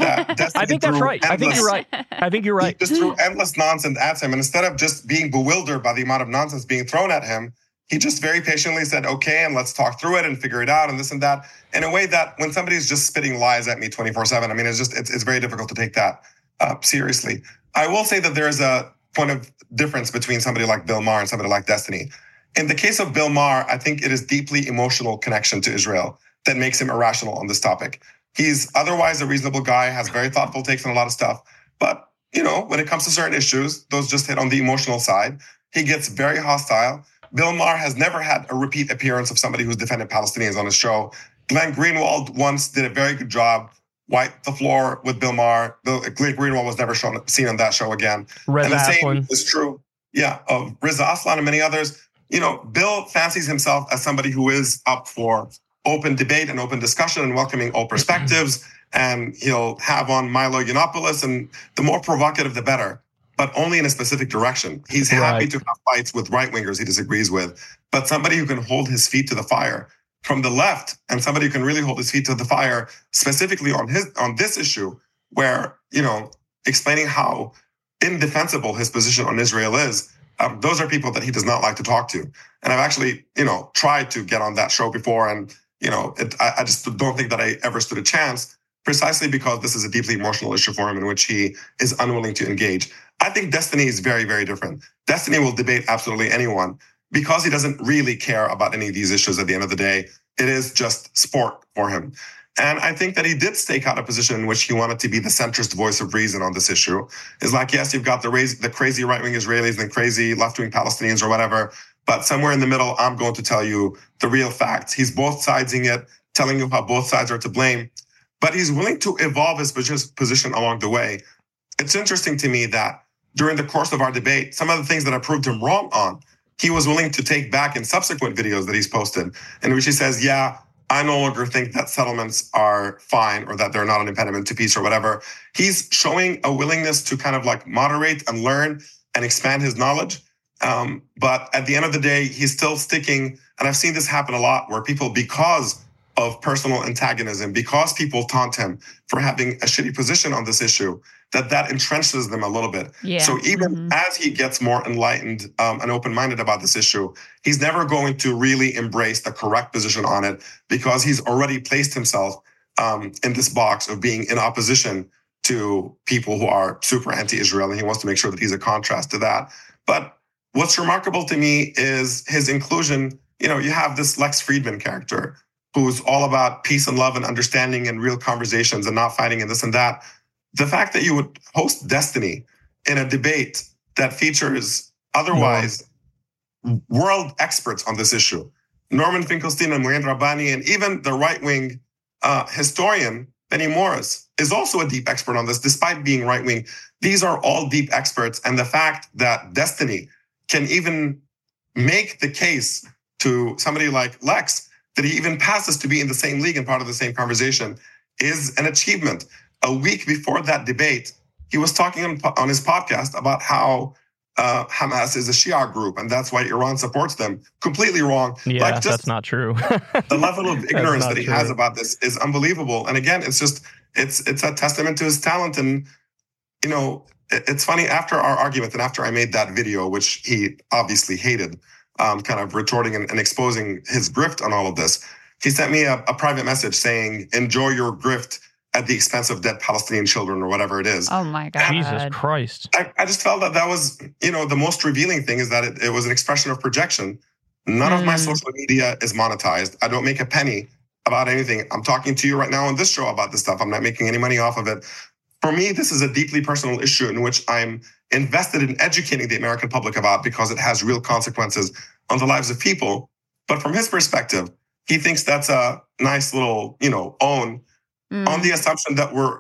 I think that's right. I think you're right. He just threw endless nonsense at him. And instead of just being bewildered by the amount of nonsense being thrown at him, he just very patiently said, okay, and let's talk through it and figure it out and this and that, in a way that when somebody's just spitting lies at me 24/7, I mean, it's very difficult to take that seriously. I will say that there is a point of difference between somebody like Bill Maher and somebody like Destiny. In the case of Bill Maher, I think it is deeply emotional connection to Israel that makes him irrational on this topic. He's otherwise a reasonable guy, has very thoughtful takes on a lot of stuff. But, when it comes to certain issues, those just hit on the emotional side. He gets very hostile. Bill Maher has never had a repeat appearance of somebody who's defended Palestinians on his show. Glenn Greenwald once did a very good job, wiped the floor with Bill Maher. Glenn Greenwald was never seen on that show again. Reza and the Aslan. same is true, of Reza Aslan and many others. Bill fancies himself as somebody who is up for open debate and open discussion and welcoming all perspectives. And he'll have on Milo Yiannopoulos, and the more provocative, the better, but only in a specific direction. He's happy to have fights with right-wingers he disagrees with, but somebody who can hold his feet to the fire from the left, and somebody who can really hold his feet to the fire specifically on this issue, where, explaining how indefensible his position on Israel is, those are people that he does not like to talk to. And I've actually, tried to get on that show before, and, I just don't think that I ever stood a chance, precisely because this is a deeply emotional issue for him in which he is unwilling to engage. I think Destiny is very, very different. Destiny will debate absolutely anyone because he doesn't really care about any of these issues at the end of the day. It is just sport for him. And I think that he did stake out a position in which he wanted to be the centrist voice of reason on this issue. It's like, yes, you've got the crazy right-wing Israelis and the crazy left-wing Palestinians or whatever, but somewhere in the middle, I'm going to tell you the real facts. He's both sidesing it, telling you how both sides are to blame, but he's willing to evolve his position along the way. It's interesting to me that during the course of our debate, some of the things that I proved him wrong on, he was willing to take back in subsequent videos that he's posted, in which he says, yeah, I no longer think that settlements are fine or that they're not an impediment to peace or whatever. He's showing a willingness to kind of like moderate and learn and expand his knowledge. But at the end of the day, he's still sticking. And I've seen this happen a lot where people, because of personal antagonism, because people taunt him for having a shitty position on this issue, that entrenches them a little bit. Yeah. So even as he gets more enlightened and open-minded about this issue, he's never going to really embrace the correct position on it because he's already placed himself in this box of being in opposition to people who are super anti-Israel, and he wants to make sure that he's a contrast to that. But what's remarkable to me is his inclusion. You have this Lex Friedman character who's all about peace and love and understanding and real conversations and not fighting and this and that. The fact that you would host Destiny in a debate that features otherwise world experts on this issue, Norman Finkelstein and Moin Rabbani, and even the right-wing historian, Benny Morris, is also a deep expert on this, despite being right-wing. These are all deep experts. And the fact that Destiny can even make the case to somebody like Lex that he even passes to be in the same league and part of the same conversation is an achievement. A week before that debate, he was talking on his podcast about how Hamas is a Shia group, and that's why Iran supports them. Completely wrong. Yeah, that's not true. The level of ignorance that he has about this is unbelievable. And again, it's a testament to his talent. And, you know, it's funny, after our argument and after I made that video, which he obviously hated, kind of retorting and exposing his grift on all of this, he sent me a private message saying, enjoy your grift at the expense of dead Palestinian children or whatever it is. Oh my God. Jesus Christ. I just felt that was, you know, the most revealing thing is that it was an expression of projection. None of my social media is monetized. I don't make a penny about anything. I'm talking to you right now on this show about this stuff. I'm not making any money off of it. For me, this is a deeply personal issue in which I'm invested in educating the American public about, because it has real consequences on the lives of people. But from his perspective, he thinks that's a nice little, you know, own on the assumption that we're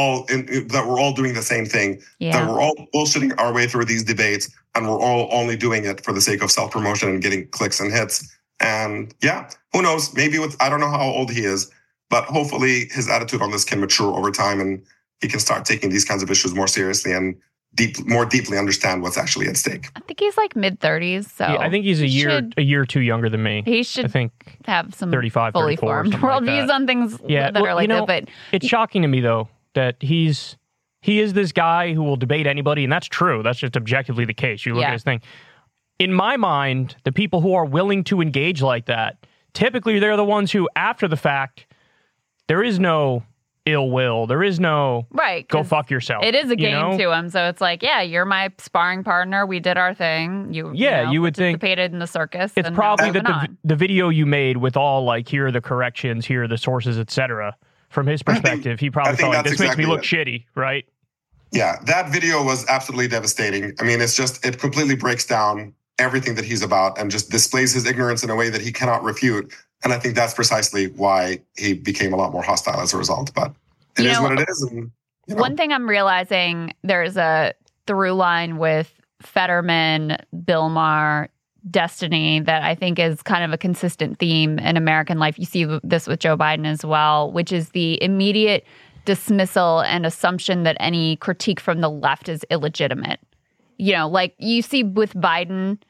all doing the same thing, that we're all bullshitting our way through these debates, and we're all only doing it for the sake of self-promotion and getting clicks and hits. And yeah, who knows? Maybe I don't know how old he is, but hopefully his attitude on this can mature over time, and he can start taking these kinds of issues more seriously and more deeply understand what's actually at stake. I think he's like mid-30s, so yeah, I think he's a year or two younger than me. He should, I think, have some 35, fully formed worldviews on things that are like that. But it's shocking to me though that he is this guy who will debate anybody, and that's true. That's just objectively the case. You look at his thing. In my mind, the people who are willing to engage like that, typically they're the ones who, after the fact, there is no ill will. There is no go fuck yourself. It is a game to him. So it's like, yeah, you're my sparring partner. We did our thing. You would think participated in the circus. It's probably that the video you made with all like, here are the corrections, here are the sources, etc. From his perspective, he probably thought, like, this makes me look shitty, right? Yeah, that video was absolutely devastating. I mean, it completely breaks down everything that he's about and just displays his ignorance in a way that he cannot refute. And I think that's precisely why he became a lot more hostile as a result. But it is what it is. And, one thing I'm realizing, there's a through line with Fetterman, Bill Maher, Destiny that I think is kind of a consistent theme in American life. You see this with Joe Biden as well, which is the immediate dismissal and assumption that any critique from the left is illegitimate. You know, like you see with Biden,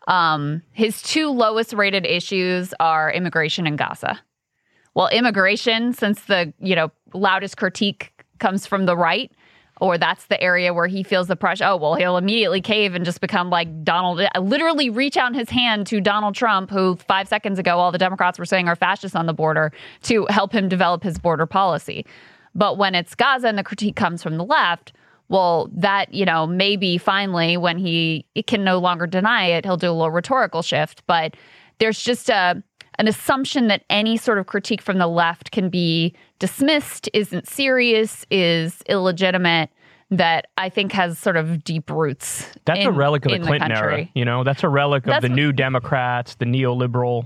his two lowest rated issues are immigration and Gaza. Well, immigration, since the, loudest critique comes from the right, or that's the area where he feels the pressure, he'll immediately cave and just become like literally reach out his hand to Donald Trump, who 5 seconds ago all the Democrats were saying are fascists on the border, to help him develop his border policy. But when it's Gaza and the critique comes from the left, well, that, maybe finally when he can no longer deny it, he'll do a little rhetorical shift. But there's just an assumption that any sort of critique from the left can be dismissed, isn't serious, is illegitimate, that I think has sort of deep roots. That's a relic of the Clinton era. That's a relic of the New Democrats, the neoliberal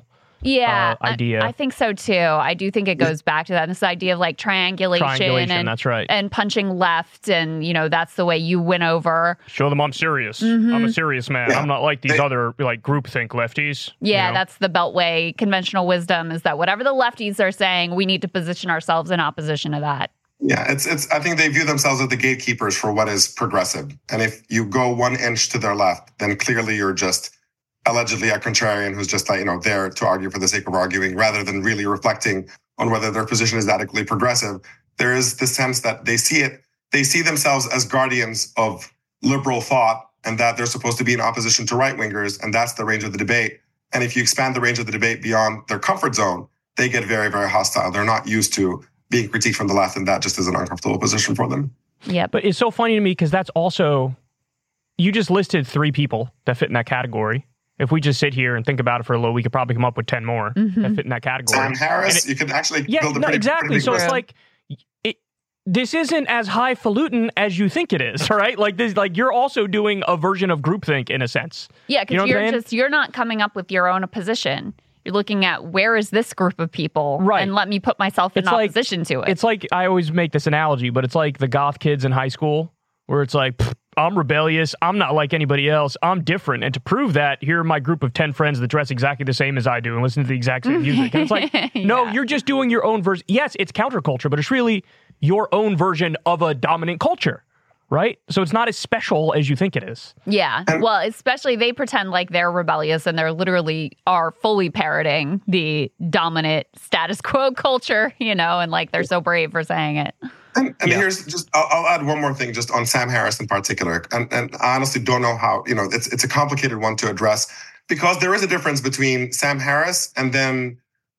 idea. I think so too. I do think it goes back to that. This idea of like triangulation and, that's right, and punching left, and that's the way you win over. Show them I'm serious. Mm-hmm. I'm a serious man. Yeah. I'm not like these other like groupthink lefties. Yeah, that's the Beltway conventional wisdom, is that whatever the lefties are saying, we need to position ourselves in opposition to that. Yeah, it's. I think they view themselves as the gatekeepers for what is progressive, and if you go 1 inch to their left, then clearly you're just allegedly a contrarian who's just there to argue for the sake of arguing, rather than really reflecting on whether their position is adequately progressive. There is the sense that they see themselves as guardians of liberal thought, and that they're supposed to be in opposition to right-wingers, and that's the range of the debate. And if you expand the range of the debate beyond their comfort zone, they get very, very hostile. They're not used to being critiqued from the left, and that just is an uncomfortable position for them. Yeah, but it's so funny to me because that's also, you just listed 3 people that fit in that category. if we just sit here and think about it for a little, we could probably come up with 10 more that fit in that category. Sam Harris, you could actually build a pretty exactly. Pretty So big it's like, this isn't as highfalutin as you think it is, right? Like this, like you're also doing a version of groupthink in a sense. Yeah, because you're not coming up with your own position. You're looking at where is this group of people, right? And let me put myself in opposition to it. It's like, I always make this analogy, but it's like the goth kids in high school, where it's like, I'm rebellious, I'm not like anybody else, I'm different. And to prove that, here are my group of 10 friends that dress exactly the same as I do and listen to the exact same music. And it's like, no, you're just doing your own version. Yes, it's counterculture, but it's really your own version of a dominant culture, right? So it's not as special as you think it is. Yeah. Well, especially they pretend like they're rebellious and they're literally are fully parroting the dominant status quo culture, and like they're so brave for saying it. And here's just, I'll add one more thing just on Sam Harris in particular. And I honestly don't know how, it's a complicated one to address because there is a difference between Sam Harris and then,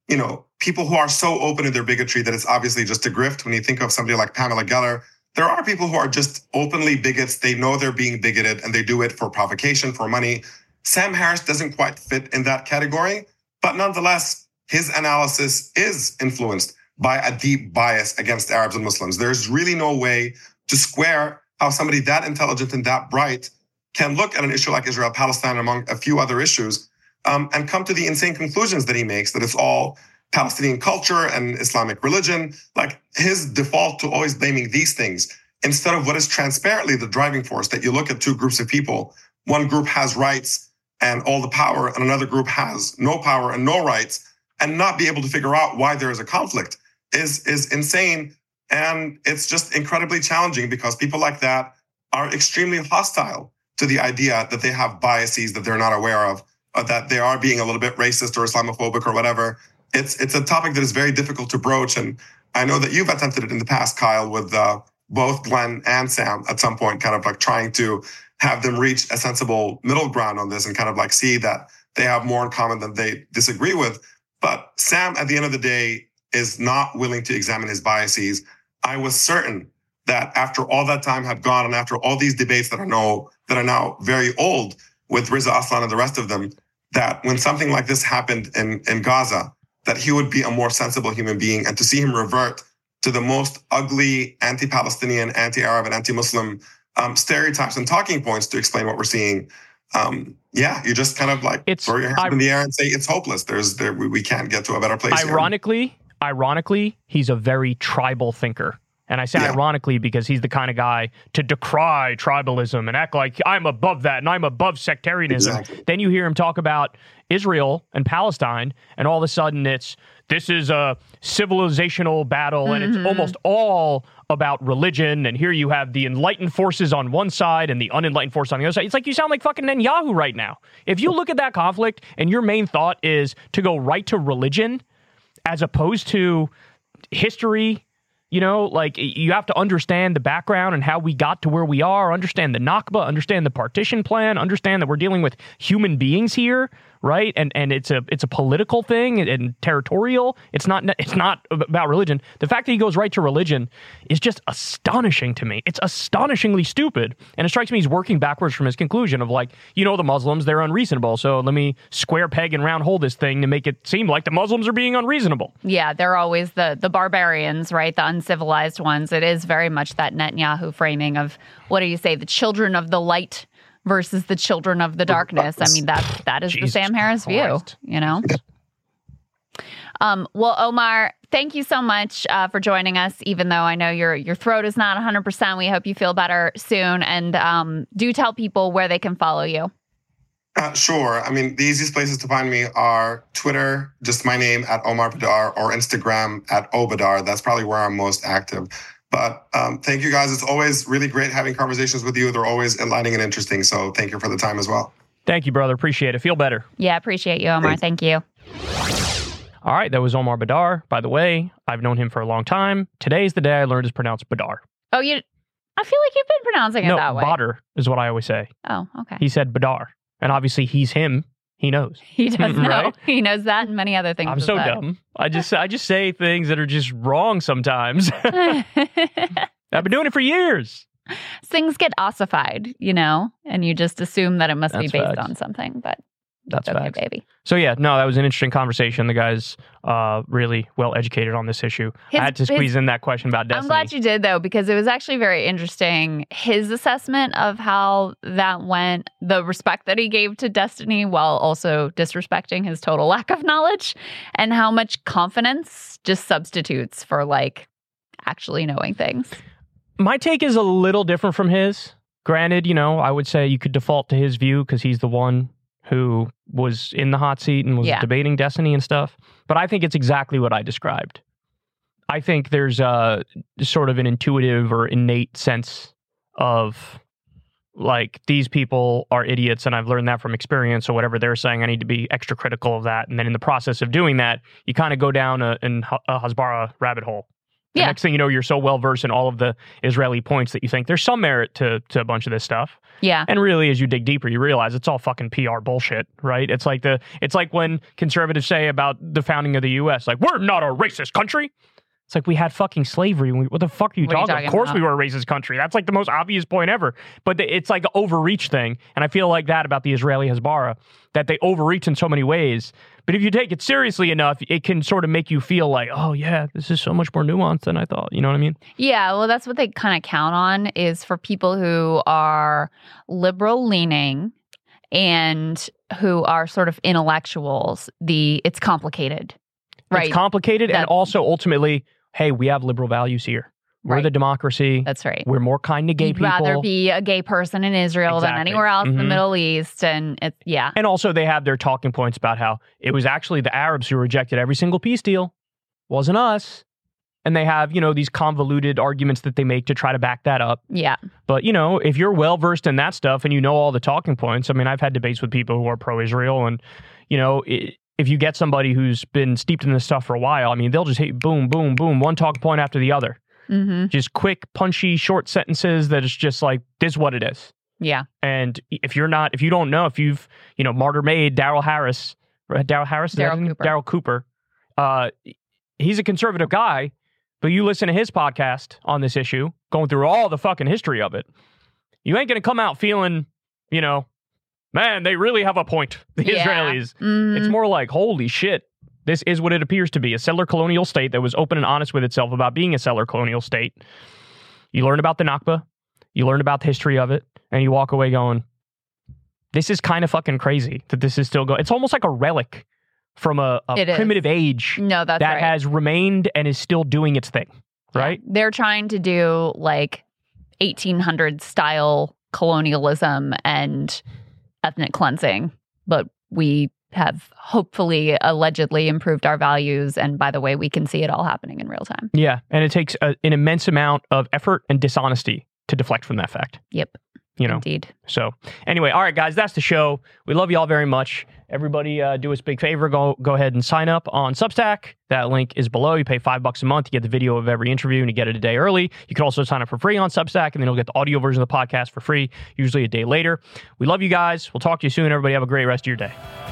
people who are so open to their bigotry that it's obviously just a grift. When you think of somebody like Pamela Geller, there are people who are just openly bigots. They know they're being bigoted and they do it for provocation, for money. Sam Harris doesn't quite fit in that category, but nonetheless, his analysis is influenced by a deep bias against Arabs and Muslims. There's really no way to square how somebody that intelligent and that bright can look at an issue like Israel-Palestine among a few other issues and come to the insane conclusions that he makes, that it's all Palestinian culture and Islamic religion. Like his default to always blaming these things instead of what is transparently the driving force, that you look at two groups of people. One group has rights and all the power, and another group has no power and no rights, and not be able to figure out why there is a conflict is insane. And it's just incredibly challenging because people like that are extremely hostile to the idea that they have biases that they're not aware of, or that they are being a little bit racist or Islamophobic or whatever. It's a topic that is very difficult to broach. And I know that you've attempted it in the past, Kyle, with both Glenn and Sam at some point, kind of like trying to have them reach a sensible middle ground on this and kind of like see that they have more in common than they disagree with. But Sam, at the end of the day, is not willing to examine his biases. I was certain that after all that time had gone and after all these debates that are now very old with Riza Aslan and the rest of them, that when something like this happened in Gaza, that he would be a more sensible human being, and to see him revert to the most ugly anti-Palestinian, anti-Arab, and anti-Muslim stereotypes and talking points to explain what we're seeing. You just kind of like throw your hands in the air and say it's hopeless. We can't get to a better place. Ironically, he's a very tribal thinker. And I say ironically because he's the kind of guy to decry tribalism and act like I'm above that and I'm above sectarianism. Exactly. Then you hear him talk about Israel and Palestine, and all of a sudden this is a civilizational battle, and it's almost all about religion. And here you have the enlightened forces on one side and the unenlightened force on the other side. It's like you sound like fucking Netanyahu right now. If you look at that conflict and your main thought is to go right to religion as opposed to history, like you have to understand the background and how we got to where we are, understand the Nakba, understand the partition plan, understand that we're dealing with human beings here, right? And it's a political thing and territorial. It's not about religion. The fact that he goes right to religion is just astonishing to me. It's astonishingly stupid. And it strikes me he's working backwards from his conclusion of like, the Muslims, they're unreasonable. So let me square peg and round hole this thing to make it seem like the Muslims are being unreasonable. Yeah, they're always the barbarians, right? The uncivilized ones. It is very much that Netanyahu framing of, what do you say, the children of the light versus the children of the darkness. I mean, that is the Sam Harris view, Well, Omar, thank you so much for joining us, even though I know your throat is not 100%. We hope you feel better soon. And do tell people where they can follow you. Sure. I mean, the easiest places to find me are Twitter, just my name at Omar Badar, or Instagram at Obadar. That's probably where I'm most active. But thank you guys. It's always really great having conversations with you. They're always enlightening and interesting. So thank you for the time as well. Thank you, brother. Appreciate it. Feel better. Yeah, appreciate you, Omar. Thank you. All right. That was Omar Badar. By the way, I've known him for a long time. Today's the day I learned it's pronounced Badar. Oh, I feel like you've been pronouncing it that way. No, Badr is what I always say. Oh, okay. He said Badar. And obviously he's him. He knows. He does know. Right? He knows that and many other things. I'm so dumb. I just say things that are just wrong sometimes. I've been doing it for years. Things get ossified, and you just assume that it must be based on something. But That's okay, facts. baby. So yeah, no, that was an interesting conversation. The guy's really well educated on this issue. I had to squeeze in that question about Destiny. I'm glad you did, though, because it was actually very interesting. His assessment of how that went, the respect that he gave to Destiny while also disrespecting his total lack of knowledge, and how much confidence just substitutes for like actually knowing things. My take is a little different from his. Granted, I would say you could default to his view because he's the one who was in the hot seat and was debating Destiny and stuff. But I think it's exactly what I described. I think there's sort of an intuitive or innate sense of like, these people are idiots and I've learned that from experience, or whatever they're saying. I need to be extra critical of that. And then in the process of doing that, you kind of go down a Hasbara rabbit hole. The next thing you know, you're so well versed in all of the Israeli points that you think there's some merit to a bunch of this stuff. Yeah. And really, as you dig deeper, you realize it's all fucking PR bullshit, right? It's like when conservatives say about the founding of the U.S., like, we're not a racist country. It's like, we had fucking slavery. What the fuck are you talking about? Of course we were a racist country. That's like the most obvious point ever. But it's like an overreach thing. And I feel like that about the Israeli Hasbara, that they overreach in so many ways. But if you take it seriously enough, it can sort of make you feel like, oh yeah, this is so much more nuanced than I thought. You know what I mean? Yeah, well, that's what they kind of count on, is for people who are liberal leaning and who are sort of intellectuals, it's complicated. Right. It's complicated, and also ultimately, hey, we have liberal values here. We're the democracy. That's right. We're more kind to gay people. You'd rather be a gay person in Israel than anywhere else in the Middle East. And And also they have their talking points about how it was actually the Arabs who rejected every single peace deal. Wasn't us. And they have, these convoluted arguments that they make to try to back that up. Yeah. But, if you're well-versed in that stuff and you know all the talking points, I mean, I've had debates with people who are pro-Israel and, if you get somebody who's been steeped in this stuff for a while, I mean, they'll just hit boom, boom, boom, one talking point after the other. Mm-hmm. Just quick, punchy, short sentences that is just like, this is what it is. Yeah. And if you don't know, if you've, Martyr Made, Daryl Cooper, he's a conservative guy, but you listen to his podcast on this issue, going through all the fucking history of it, you ain't going to come out feeling, man, they really have a point, the Israelis. Mm-hmm. It's more like, holy shit. This is what it appears to be, a settler colonial state that was open and honest with itself about being a settler colonial state. You learn about the Nakba, you learn about the history of it, and you walk away going, this is kind of fucking crazy that this is still going. It's almost like a relic from a primitive age that has remained and is still doing its thing, right? Yeah. They're trying to do like 1800 style colonialism and ethnic cleansing, but we have hopefully allegedly improved our values. And by the way, we can see it all happening in real time. Yeah. And it takes an immense amount of effort and dishonesty to deflect from that fact. Yep. Indeed. So anyway, all right, guys, that's the show. We love you all very much. Everybody do us a big favor. Go ahead and sign up on Substack. That link is below. You pay $5 a month. You get the video of every interview and you get it a day early. You can also sign up for free on Substack and then you'll get the audio version of the podcast for free, usually a day later. We love you guys. We'll talk to you soon. Everybody have a great rest of your day.